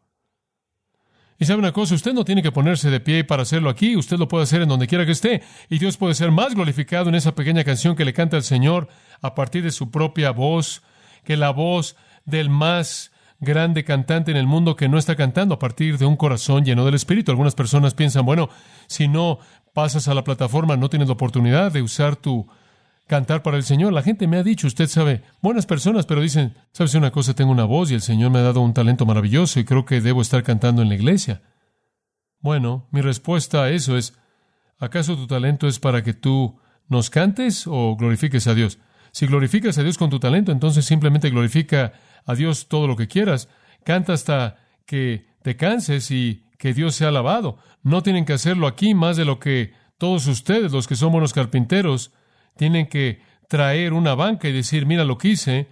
Y sabe una cosa, usted no tiene que ponerse de pie para hacerlo aquí, usted lo puede hacer en donde quiera que esté, y Dios puede ser más glorificado en esa pequeña canción que le canta al Señor a partir de su propia voz, que la voz del más grande cantante en el mundo que no está cantando a partir de un corazón lleno del Espíritu. Algunas personas piensan, bueno, si no pasas a la plataforma, no tienes la oportunidad de usar tu cantar para el Señor. La gente me ha dicho, usted sabe, buenas personas, pero dicen, ¿sabes una cosa? Tengo una voz y el Señor me ha dado un talento maravilloso y creo que debo estar cantando en la iglesia. Bueno, mi respuesta a eso es, ¿acaso tu talento es para que tú nos cantes o glorifiques a Dios? Si glorificas a Dios con tu talento, entonces simplemente glorifica a Dios todo lo que quieras. Canta hasta que te canses y que Dios sea alabado. No tienen que hacerlo aquí más de lo que todos ustedes, los que son buenos carpinteros, tienen que traer una banca y decir, mira lo que hice,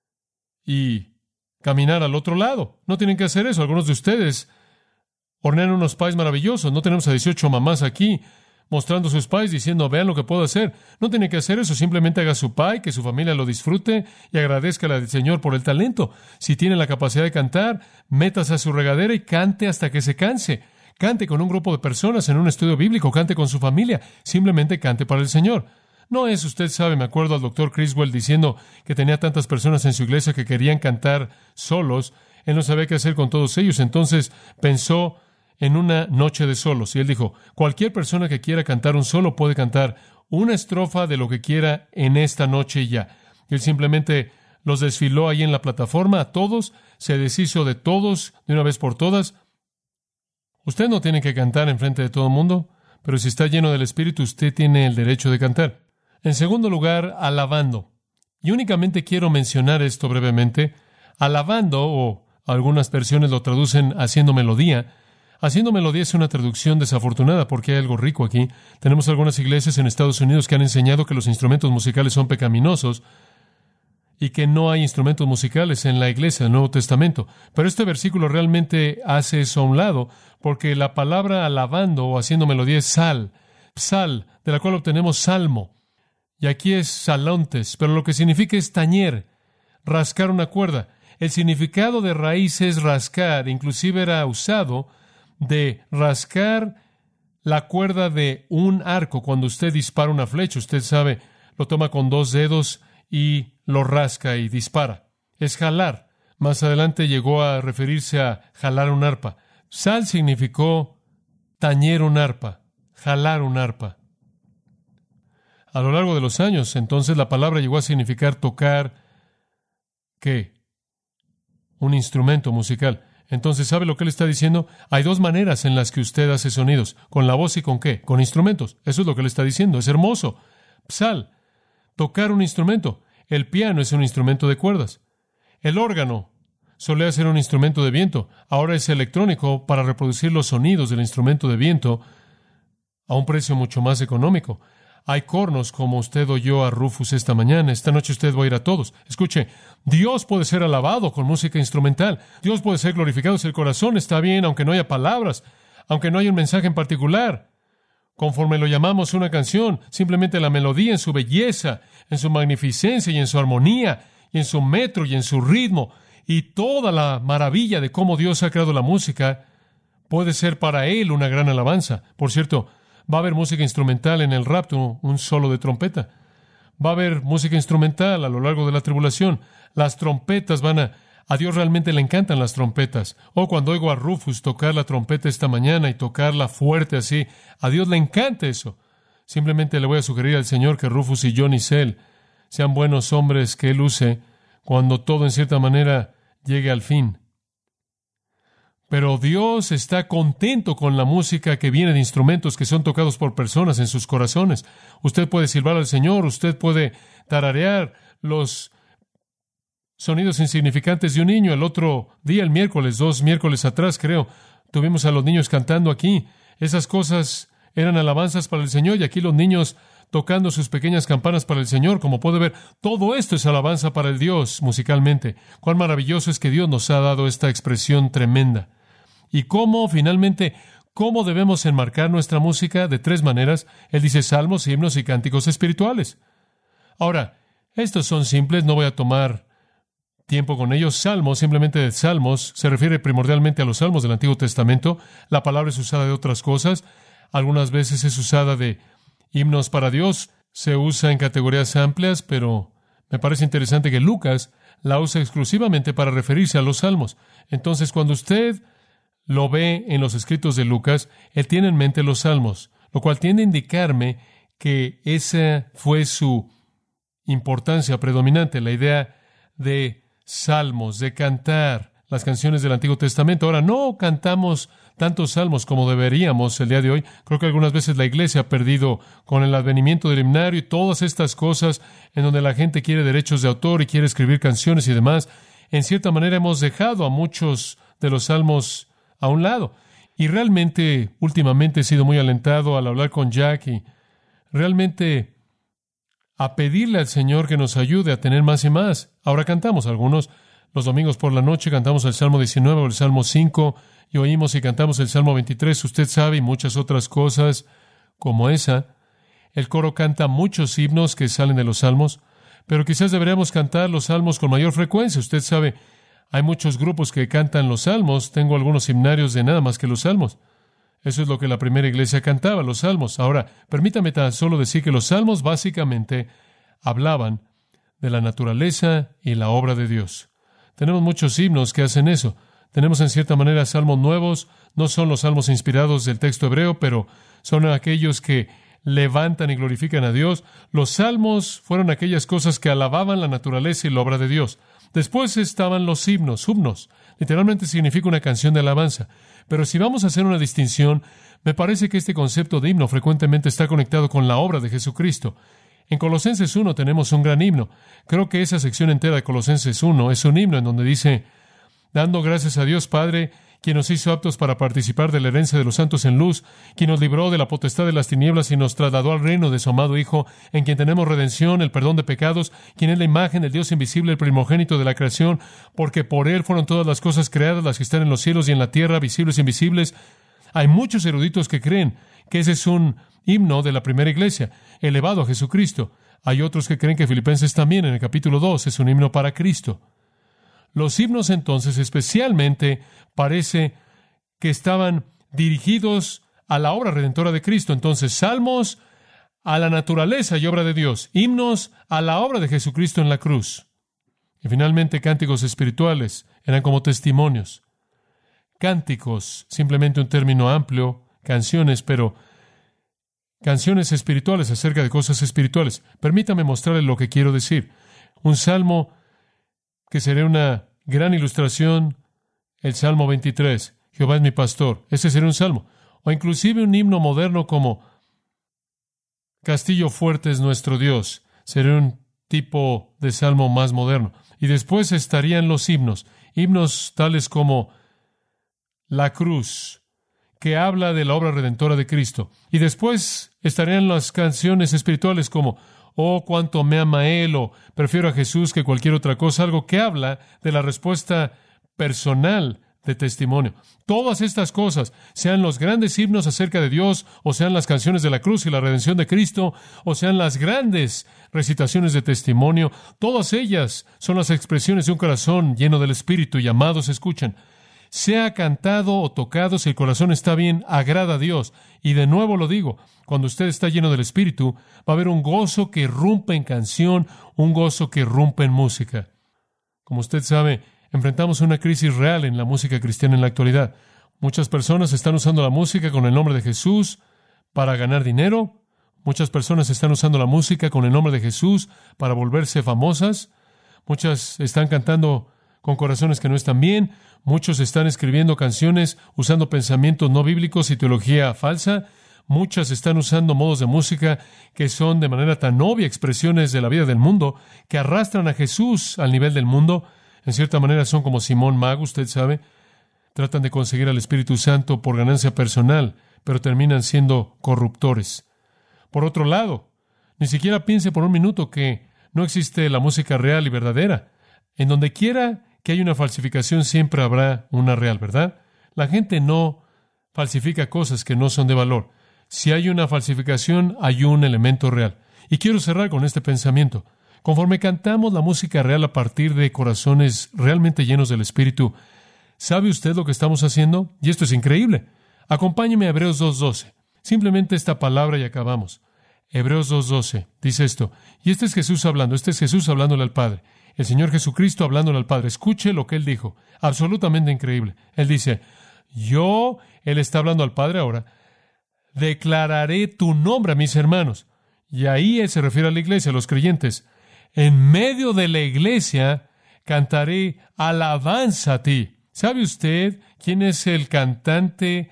y caminar al otro lado. No tienen que hacer eso. Algunos de ustedes hornean unos pies maravillosos. No tenemos a dieciocho mamás aquí mostrando sus pies, diciendo, vean lo que puedo hacer. No tiene que hacer eso, simplemente haga su pie, que su familia lo disfrute y agradezca al Señor por el talento. Si tiene la capacidad de cantar, métase a su regadera y cante hasta que se canse. Cante con un grupo de personas en un estudio bíblico, cante con su familia, simplemente cante para el Señor. No es, usted sabe, me acuerdo al doctor Criswell diciendo que tenía tantas personas en su iglesia que querían cantar solos, él no sabía qué hacer con todos ellos, entonces pensó en una noche de solos. Y él dijo, cualquier persona que quiera cantar un solo puede cantar una estrofa de lo que quiera en esta noche y ya. Y él simplemente los desfiló ahí en la plataforma a todos, se deshizo de todos de una vez por todas. Usted no tiene que cantar enfrente de todo el mundo, pero si está lleno del Espíritu, usted tiene el derecho de cantar. En segundo lugar, alabando. Y únicamente quiero mencionar esto brevemente. Alabando, o algunas versiones lo traducen haciendo melodía. Haciendo melodía es una traducción desafortunada porque hay algo rico aquí. Tenemos algunas iglesias en Estados Unidos que han enseñado que los instrumentos musicales son pecaminosos y que no hay instrumentos musicales en la iglesia del Nuevo Testamento. Pero este versículo realmente hace eso a un lado, porque la palabra alabando o haciendo melodía es sal, sal, de la cual obtenemos salmo. Y aquí es salontes, pero lo que significa es tañer, rascar una cuerda. El significado de raíz es rascar, inclusive era usado de rascar la cuerda de un arco. Cuando usted dispara una flecha, usted sabe, lo toma con dos dedos y lo rasca y dispara. Es jalar. Más adelante llegó a referirse a jalar un arpa. Sal significó tañer un arpa, jalar un arpa. A lo largo de los años, entonces, la palabra llegó a significar tocar, ¿qué? un instrumento musical. Entonces, ¿sabe lo que él está diciendo? Hay dos maneras en las que usted hace sonidos. ¿Con la voz y con qué? Con instrumentos. Eso es lo que él está diciendo. Es hermoso. Psal, tocar un instrumento. El piano es un instrumento de cuerdas. El órgano solía ser un instrumento de viento. Ahora es electrónico para reproducir los sonidos del instrumento de viento a un precio mucho más económico. Hay cornos como usted oyó a Rufus esta mañana. Esta noche usted va a ir a todos. Escuche, Dios puede ser alabado con música instrumental. Dios puede ser glorificado si el corazón está bien, aunque no haya palabras, aunque no haya un mensaje en particular. Conforme lo llamamos una canción, simplemente la melodía en su belleza, en su magnificencia y en su armonía, y en su metro y en su ritmo, y toda la maravilla de cómo Dios ha creado la música, puede ser para Él una gran alabanza. Por cierto, va a haber música instrumental en el rapto, un solo de trompeta. Va a haber música instrumental a lo largo de la tribulación. Las trompetas van a... A Dios realmente le encantan las trompetas. O cuando oigo a Rufus tocar la trompeta esta mañana y tocarla fuerte así, a Dios le encanta eso. Simplemente le voy a sugerir al Señor que Rufus y Johnny Sell sean buenos hombres que Él use cuando todo en cierta manera llegue al fin. Pero Dios está contento con la música que viene de instrumentos que son tocados por personas en sus corazones. Usted puede silbar al Señor, usted puede tararear los sonidos insignificantes de un niño. El otro día, el miércoles, dos miércoles atrás, creo, tuvimos a los niños cantando aquí. Esas cosas eran alabanzas para el Señor, y aquí los niños tocando sus pequeñas campanas para el Señor. Como puede ver, todo esto es alabanza para el Dios musicalmente. Cuán maravilloso es que Dios nos ha dado esta expresión tremenda. Y cómo, finalmente, cómo debemos enmarcar nuestra música de tres maneras. Él dice salmos, himnos y cánticos espirituales. Ahora, estos son simples, no voy a tomar tiempo con ellos. Salmos, simplemente de salmos, se refiere primordialmente a los salmos del Antiguo Testamento. La palabra es usada de otras cosas. Algunas veces es usada de himnos para Dios. Se usa en categorías amplias, pero me parece interesante que Lucas la usa exclusivamente para referirse a los salmos. Entonces, cuando usted lo ve en los escritos de Lucas, él tiene en mente los salmos, lo cual tiende a indicarme que esa fue su importancia predominante, la idea de salmos, de cantar las canciones del Antiguo Testamento. Ahora, no cantamos tantos salmos como deberíamos el día de hoy. Creo que algunas veces la iglesia ha perdido con el advenimiento del himnario y todas estas cosas en donde la gente quiere derechos de autor y quiere escribir canciones y demás. En cierta manera hemos dejado a muchos de los salmos a un lado. Y realmente, últimamente he sido muy alentado al hablar con Jack y realmente a pedirle al Señor que nos ayude a tener más y más. Ahora cantamos algunos. Los domingos por la noche cantamos el Salmo diecinueve o el Salmo cinco y oímos y cantamos el Salmo veintitrés. Usted sabe, y muchas otras cosas como esa. El coro canta muchos himnos que salen de los salmos, pero quizás deberíamos cantar los salmos con mayor frecuencia. Usted sabe, hay muchos grupos que cantan los salmos. Tengo algunos himnarios de nada más que los salmos. Eso es lo que la primera iglesia cantaba, los salmos. Ahora, permítame tan solo decir que los salmos básicamente hablaban de la naturaleza y la obra de Dios. Tenemos muchos himnos que hacen eso. Tenemos en cierta manera salmos nuevos. No son los salmos inspirados del texto hebreo, pero son aquellos que levantan y glorifican a Dios. Los salmos fueron aquellas cosas que alababan la naturaleza y la obra de Dios. Después estaban los himnos, himnos. Literalmente significa una canción de alabanza. Pero si vamos a hacer una distinción, me parece que este concepto de himno frecuentemente está conectado con la obra de Jesucristo. En Colosenses uno tenemos un gran himno. Creo que esa sección entera de Colosenses uno es un himno en donde dice, dando gracias a Dios Padre, quien nos hizo aptos para participar de la herencia de los santos en luz, quien nos libró de la potestad de las tinieblas y nos trasladó al reino de su amado Hijo, en quien tenemos redención, el perdón de pecados, quien es la imagen del Dios invisible, el primogénito de la creación, porque por Él fueron todas las cosas creadas, las que están en los cielos y en la tierra, visibles e invisibles. Hay muchos eruditos que creen que ese es un himno de la primera iglesia, elevado a Jesucristo. Hay otros que creen que Filipenses también, en el capítulo dos, es un himno para Cristo. Los himnos, entonces, especialmente, parece que estaban dirigidos a la obra redentora de Cristo. Entonces, salmos a la naturaleza y obra de Dios, himnos a la obra de Jesucristo en la cruz. Y finalmente, cánticos espirituales eran como testimonios. Cánticos, simplemente un término amplio, canciones, pero canciones espirituales acerca de cosas espirituales. Permítame mostrarle lo que quiero decir. Un salmo que sería una Gran ilustración, el Salmo veintitrés. Jehová es mi pastor. Ese sería un salmo. O inclusive un himno moderno como Castillo fuerte es nuestro Dios. Sería un tipo de salmo más moderno. Y después estarían los himnos. Himnos tales como La cruz, que habla de la obra redentora de Cristo. Y después estarían las canciones espirituales como Oh, cuánto me ama Él, o prefiero a Jesús que cualquier otra cosa, algo que habla de la respuesta personal de testimonio. Todas estas cosas, sean los grandes himnos acerca de Dios, o sean las canciones de la cruz y la redención de Cristo, o sean las grandes recitaciones de testimonio, todas ellas son las expresiones de un corazón lleno del Espíritu y amados escuchan. Sea cantado o tocado, si el corazón está bien, agrada a Dios. Y de nuevo lo digo, cuando usted está lleno del Espíritu, va a haber un gozo que irrumpe en canción, un gozo que irrumpe en música. Como usted sabe, enfrentamos una crisis real en la música cristiana en la actualidad. Muchas personas están usando la música con el nombre de Jesús para ganar dinero. Muchas personas están usando la música con el nombre de Jesús para volverse famosas. Muchas están cantando con corazones que no están bien. Muchos están escribiendo canciones usando pensamientos no bíblicos y teología falsa. Muchas están usando modos de música que son de manera tan obvia expresiones de la vida del mundo que arrastran a Jesús al nivel del mundo. En cierta manera son como Simón Mago, usted sabe. Tratan de conseguir al Espíritu Santo por ganancia personal, pero terminan siendo corruptores. Por otro lado, ni siquiera piense por un minuto que no existe la música real y verdadera. En donde quiera que haya una falsificación, siempre habrá una real, ¿verdad? La gente no falsifica cosas que no son de valor. Si hay una falsificación, hay un elemento real. Y quiero cerrar con este pensamiento. Conforme cantamos la música real a partir de corazones realmente llenos del Espíritu, ¿sabe usted lo que estamos haciendo? Y esto es increíble. Acompáñeme a Hebreos dos doce. Simplemente esta palabra y acabamos. Hebreos dos doce dice esto. Y este es Jesús hablando. Este es Jesús hablándole al Padre. El Señor Jesucristo hablándole al Padre. Escuche lo que Él dijo. Absolutamente increíble. Él dice, yo, Él está hablando al Padre ahora, declararé tu nombre a mis hermanos. Y ahí Él se refiere a la iglesia, a los creyentes. En medio de la iglesia cantaré alabanza a ti. ¿Sabe usted quién es el cantante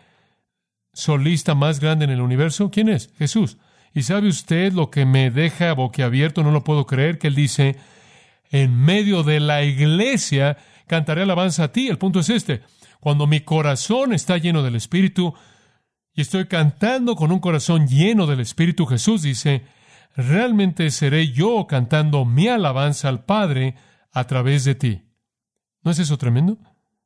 solista más grande en el universo? ¿Quién es? Jesús. ¿Y sabe usted lo que me deja boquiabierto? No lo puedo creer, que Él dice, en medio de la iglesia cantaré alabanza a ti. El punto es este. Cuando mi corazón está lleno del Espíritu y estoy cantando con un corazón lleno del Espíritu, Jesús dice, realmente seré yo cantando mi alabanza al Padre a través de ti. ¿No es eso tremendo?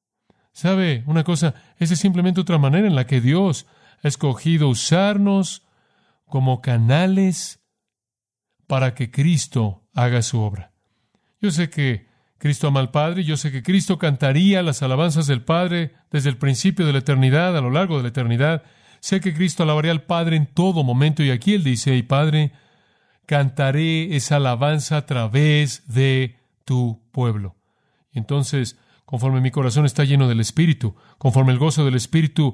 ¿Sabe una cosa? Esa es simplemente otra manera en la que Dios ha escogido usarnos como canales para que Cristo haga su obra. Yo sé que Cristo ama al Padre, yo sé que Cristo cantaría las alabanzas del Padre desde el principio de la eternidad, a lo largo de la eternidad. Sé que Cristo alabaría al Padre en todo momento, y aquí Él dice, y Padre, cantaré esa alabanza a través de tu pueblo. Y entonces, conforme mi corazón está lleno del Espíritu, conforme el gozo del Espíritu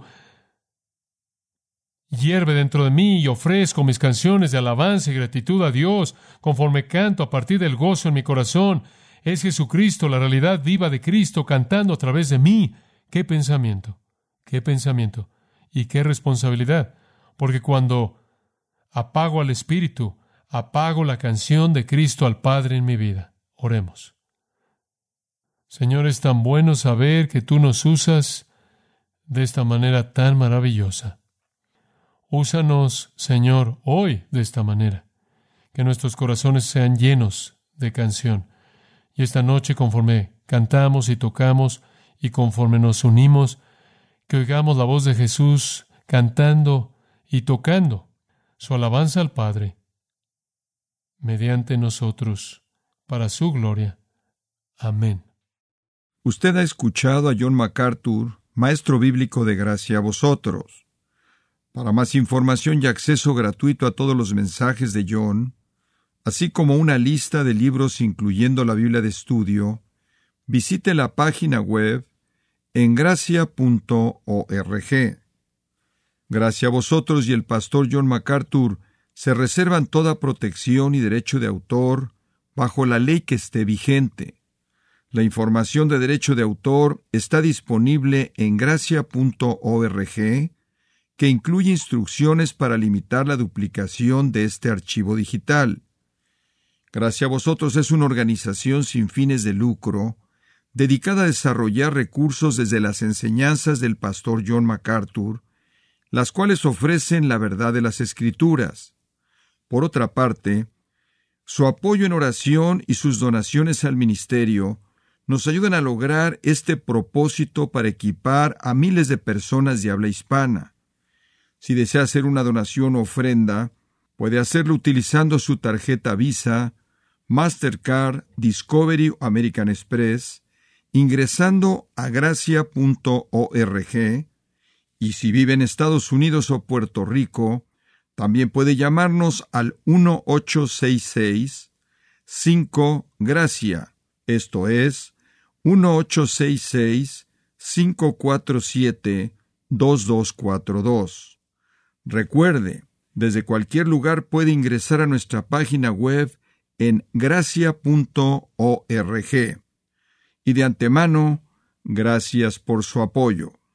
hierve dentro de mí y ofrezco mis canciones de alabanza y gratitud a Dios, conforme canto a partir del gozo en mi corazón, es Jesucristo, la realidad viva de Cristo, cantando a través de mí. ¡Qué pensamiento! ¡Qué pensamiento! Y qué responsabilidad, porque cuando apago al Espíritu, apago la canción de Cristo al Padre en mi vida. Oremos. Señor, es tan bueno saber que tú nos usas de esta manera tan maravillosa. Úsanos, Señor, hoy de esta manera, que nuestros corazones sean llenos de canción. Y esta noche, conforme cantamos y tocamos y conforme nos unimos, que oigamos la voz de Jesús cantando y tocando su alabanza al Padre mediante nosotros, para su gloria. Amén. Usted ha escuchado a John MacArthur, maestro bíblico de gracia a vosotros. Para más información y acceso gratuito a todos los mensajes de John, así como una lista de libros incluyendo la Biblia de estudio, visite la página web en gracia punto org. Gracia a vosotros y el pastor John MacArthur se reservan toda protección y derecho de autor bajo la ley que esté vigente. La información de derecho de autor está disponible en gracia punto org, que incluye instrucciones para limitar la duplicación de este archivo digital. Gracia a Vosotros es una organización sin fines de lucro, dedicada a desarrollar recursos desde las enseñanzas del pastor John MacArthur, las cuales ofrecen la verdad de las Escrituras. Por otra parte, su apoyo en oración y sus donaciones al ministerio nos ayudan a lograr este propósito para equipar a miles de personas de habla hispana. Si desea hacer una donación o ofrenda, puede hacerlo utilizando su tarjeta Visa, Mastercard, Discovery o American Express, ingresando a gracia punto org, y si vive en Estados Unidos o Puerto Rico, también puede llamarnos al uno ocho seis seis cinco gracia, esto es, uno ocho seis seis cinco cuatro siete dos dos cuatro dos. Recuerde, desde cualquier lugar puede ingresar a nuestra página web en gracia punto org. Y de antemano, gracias por su apoyo.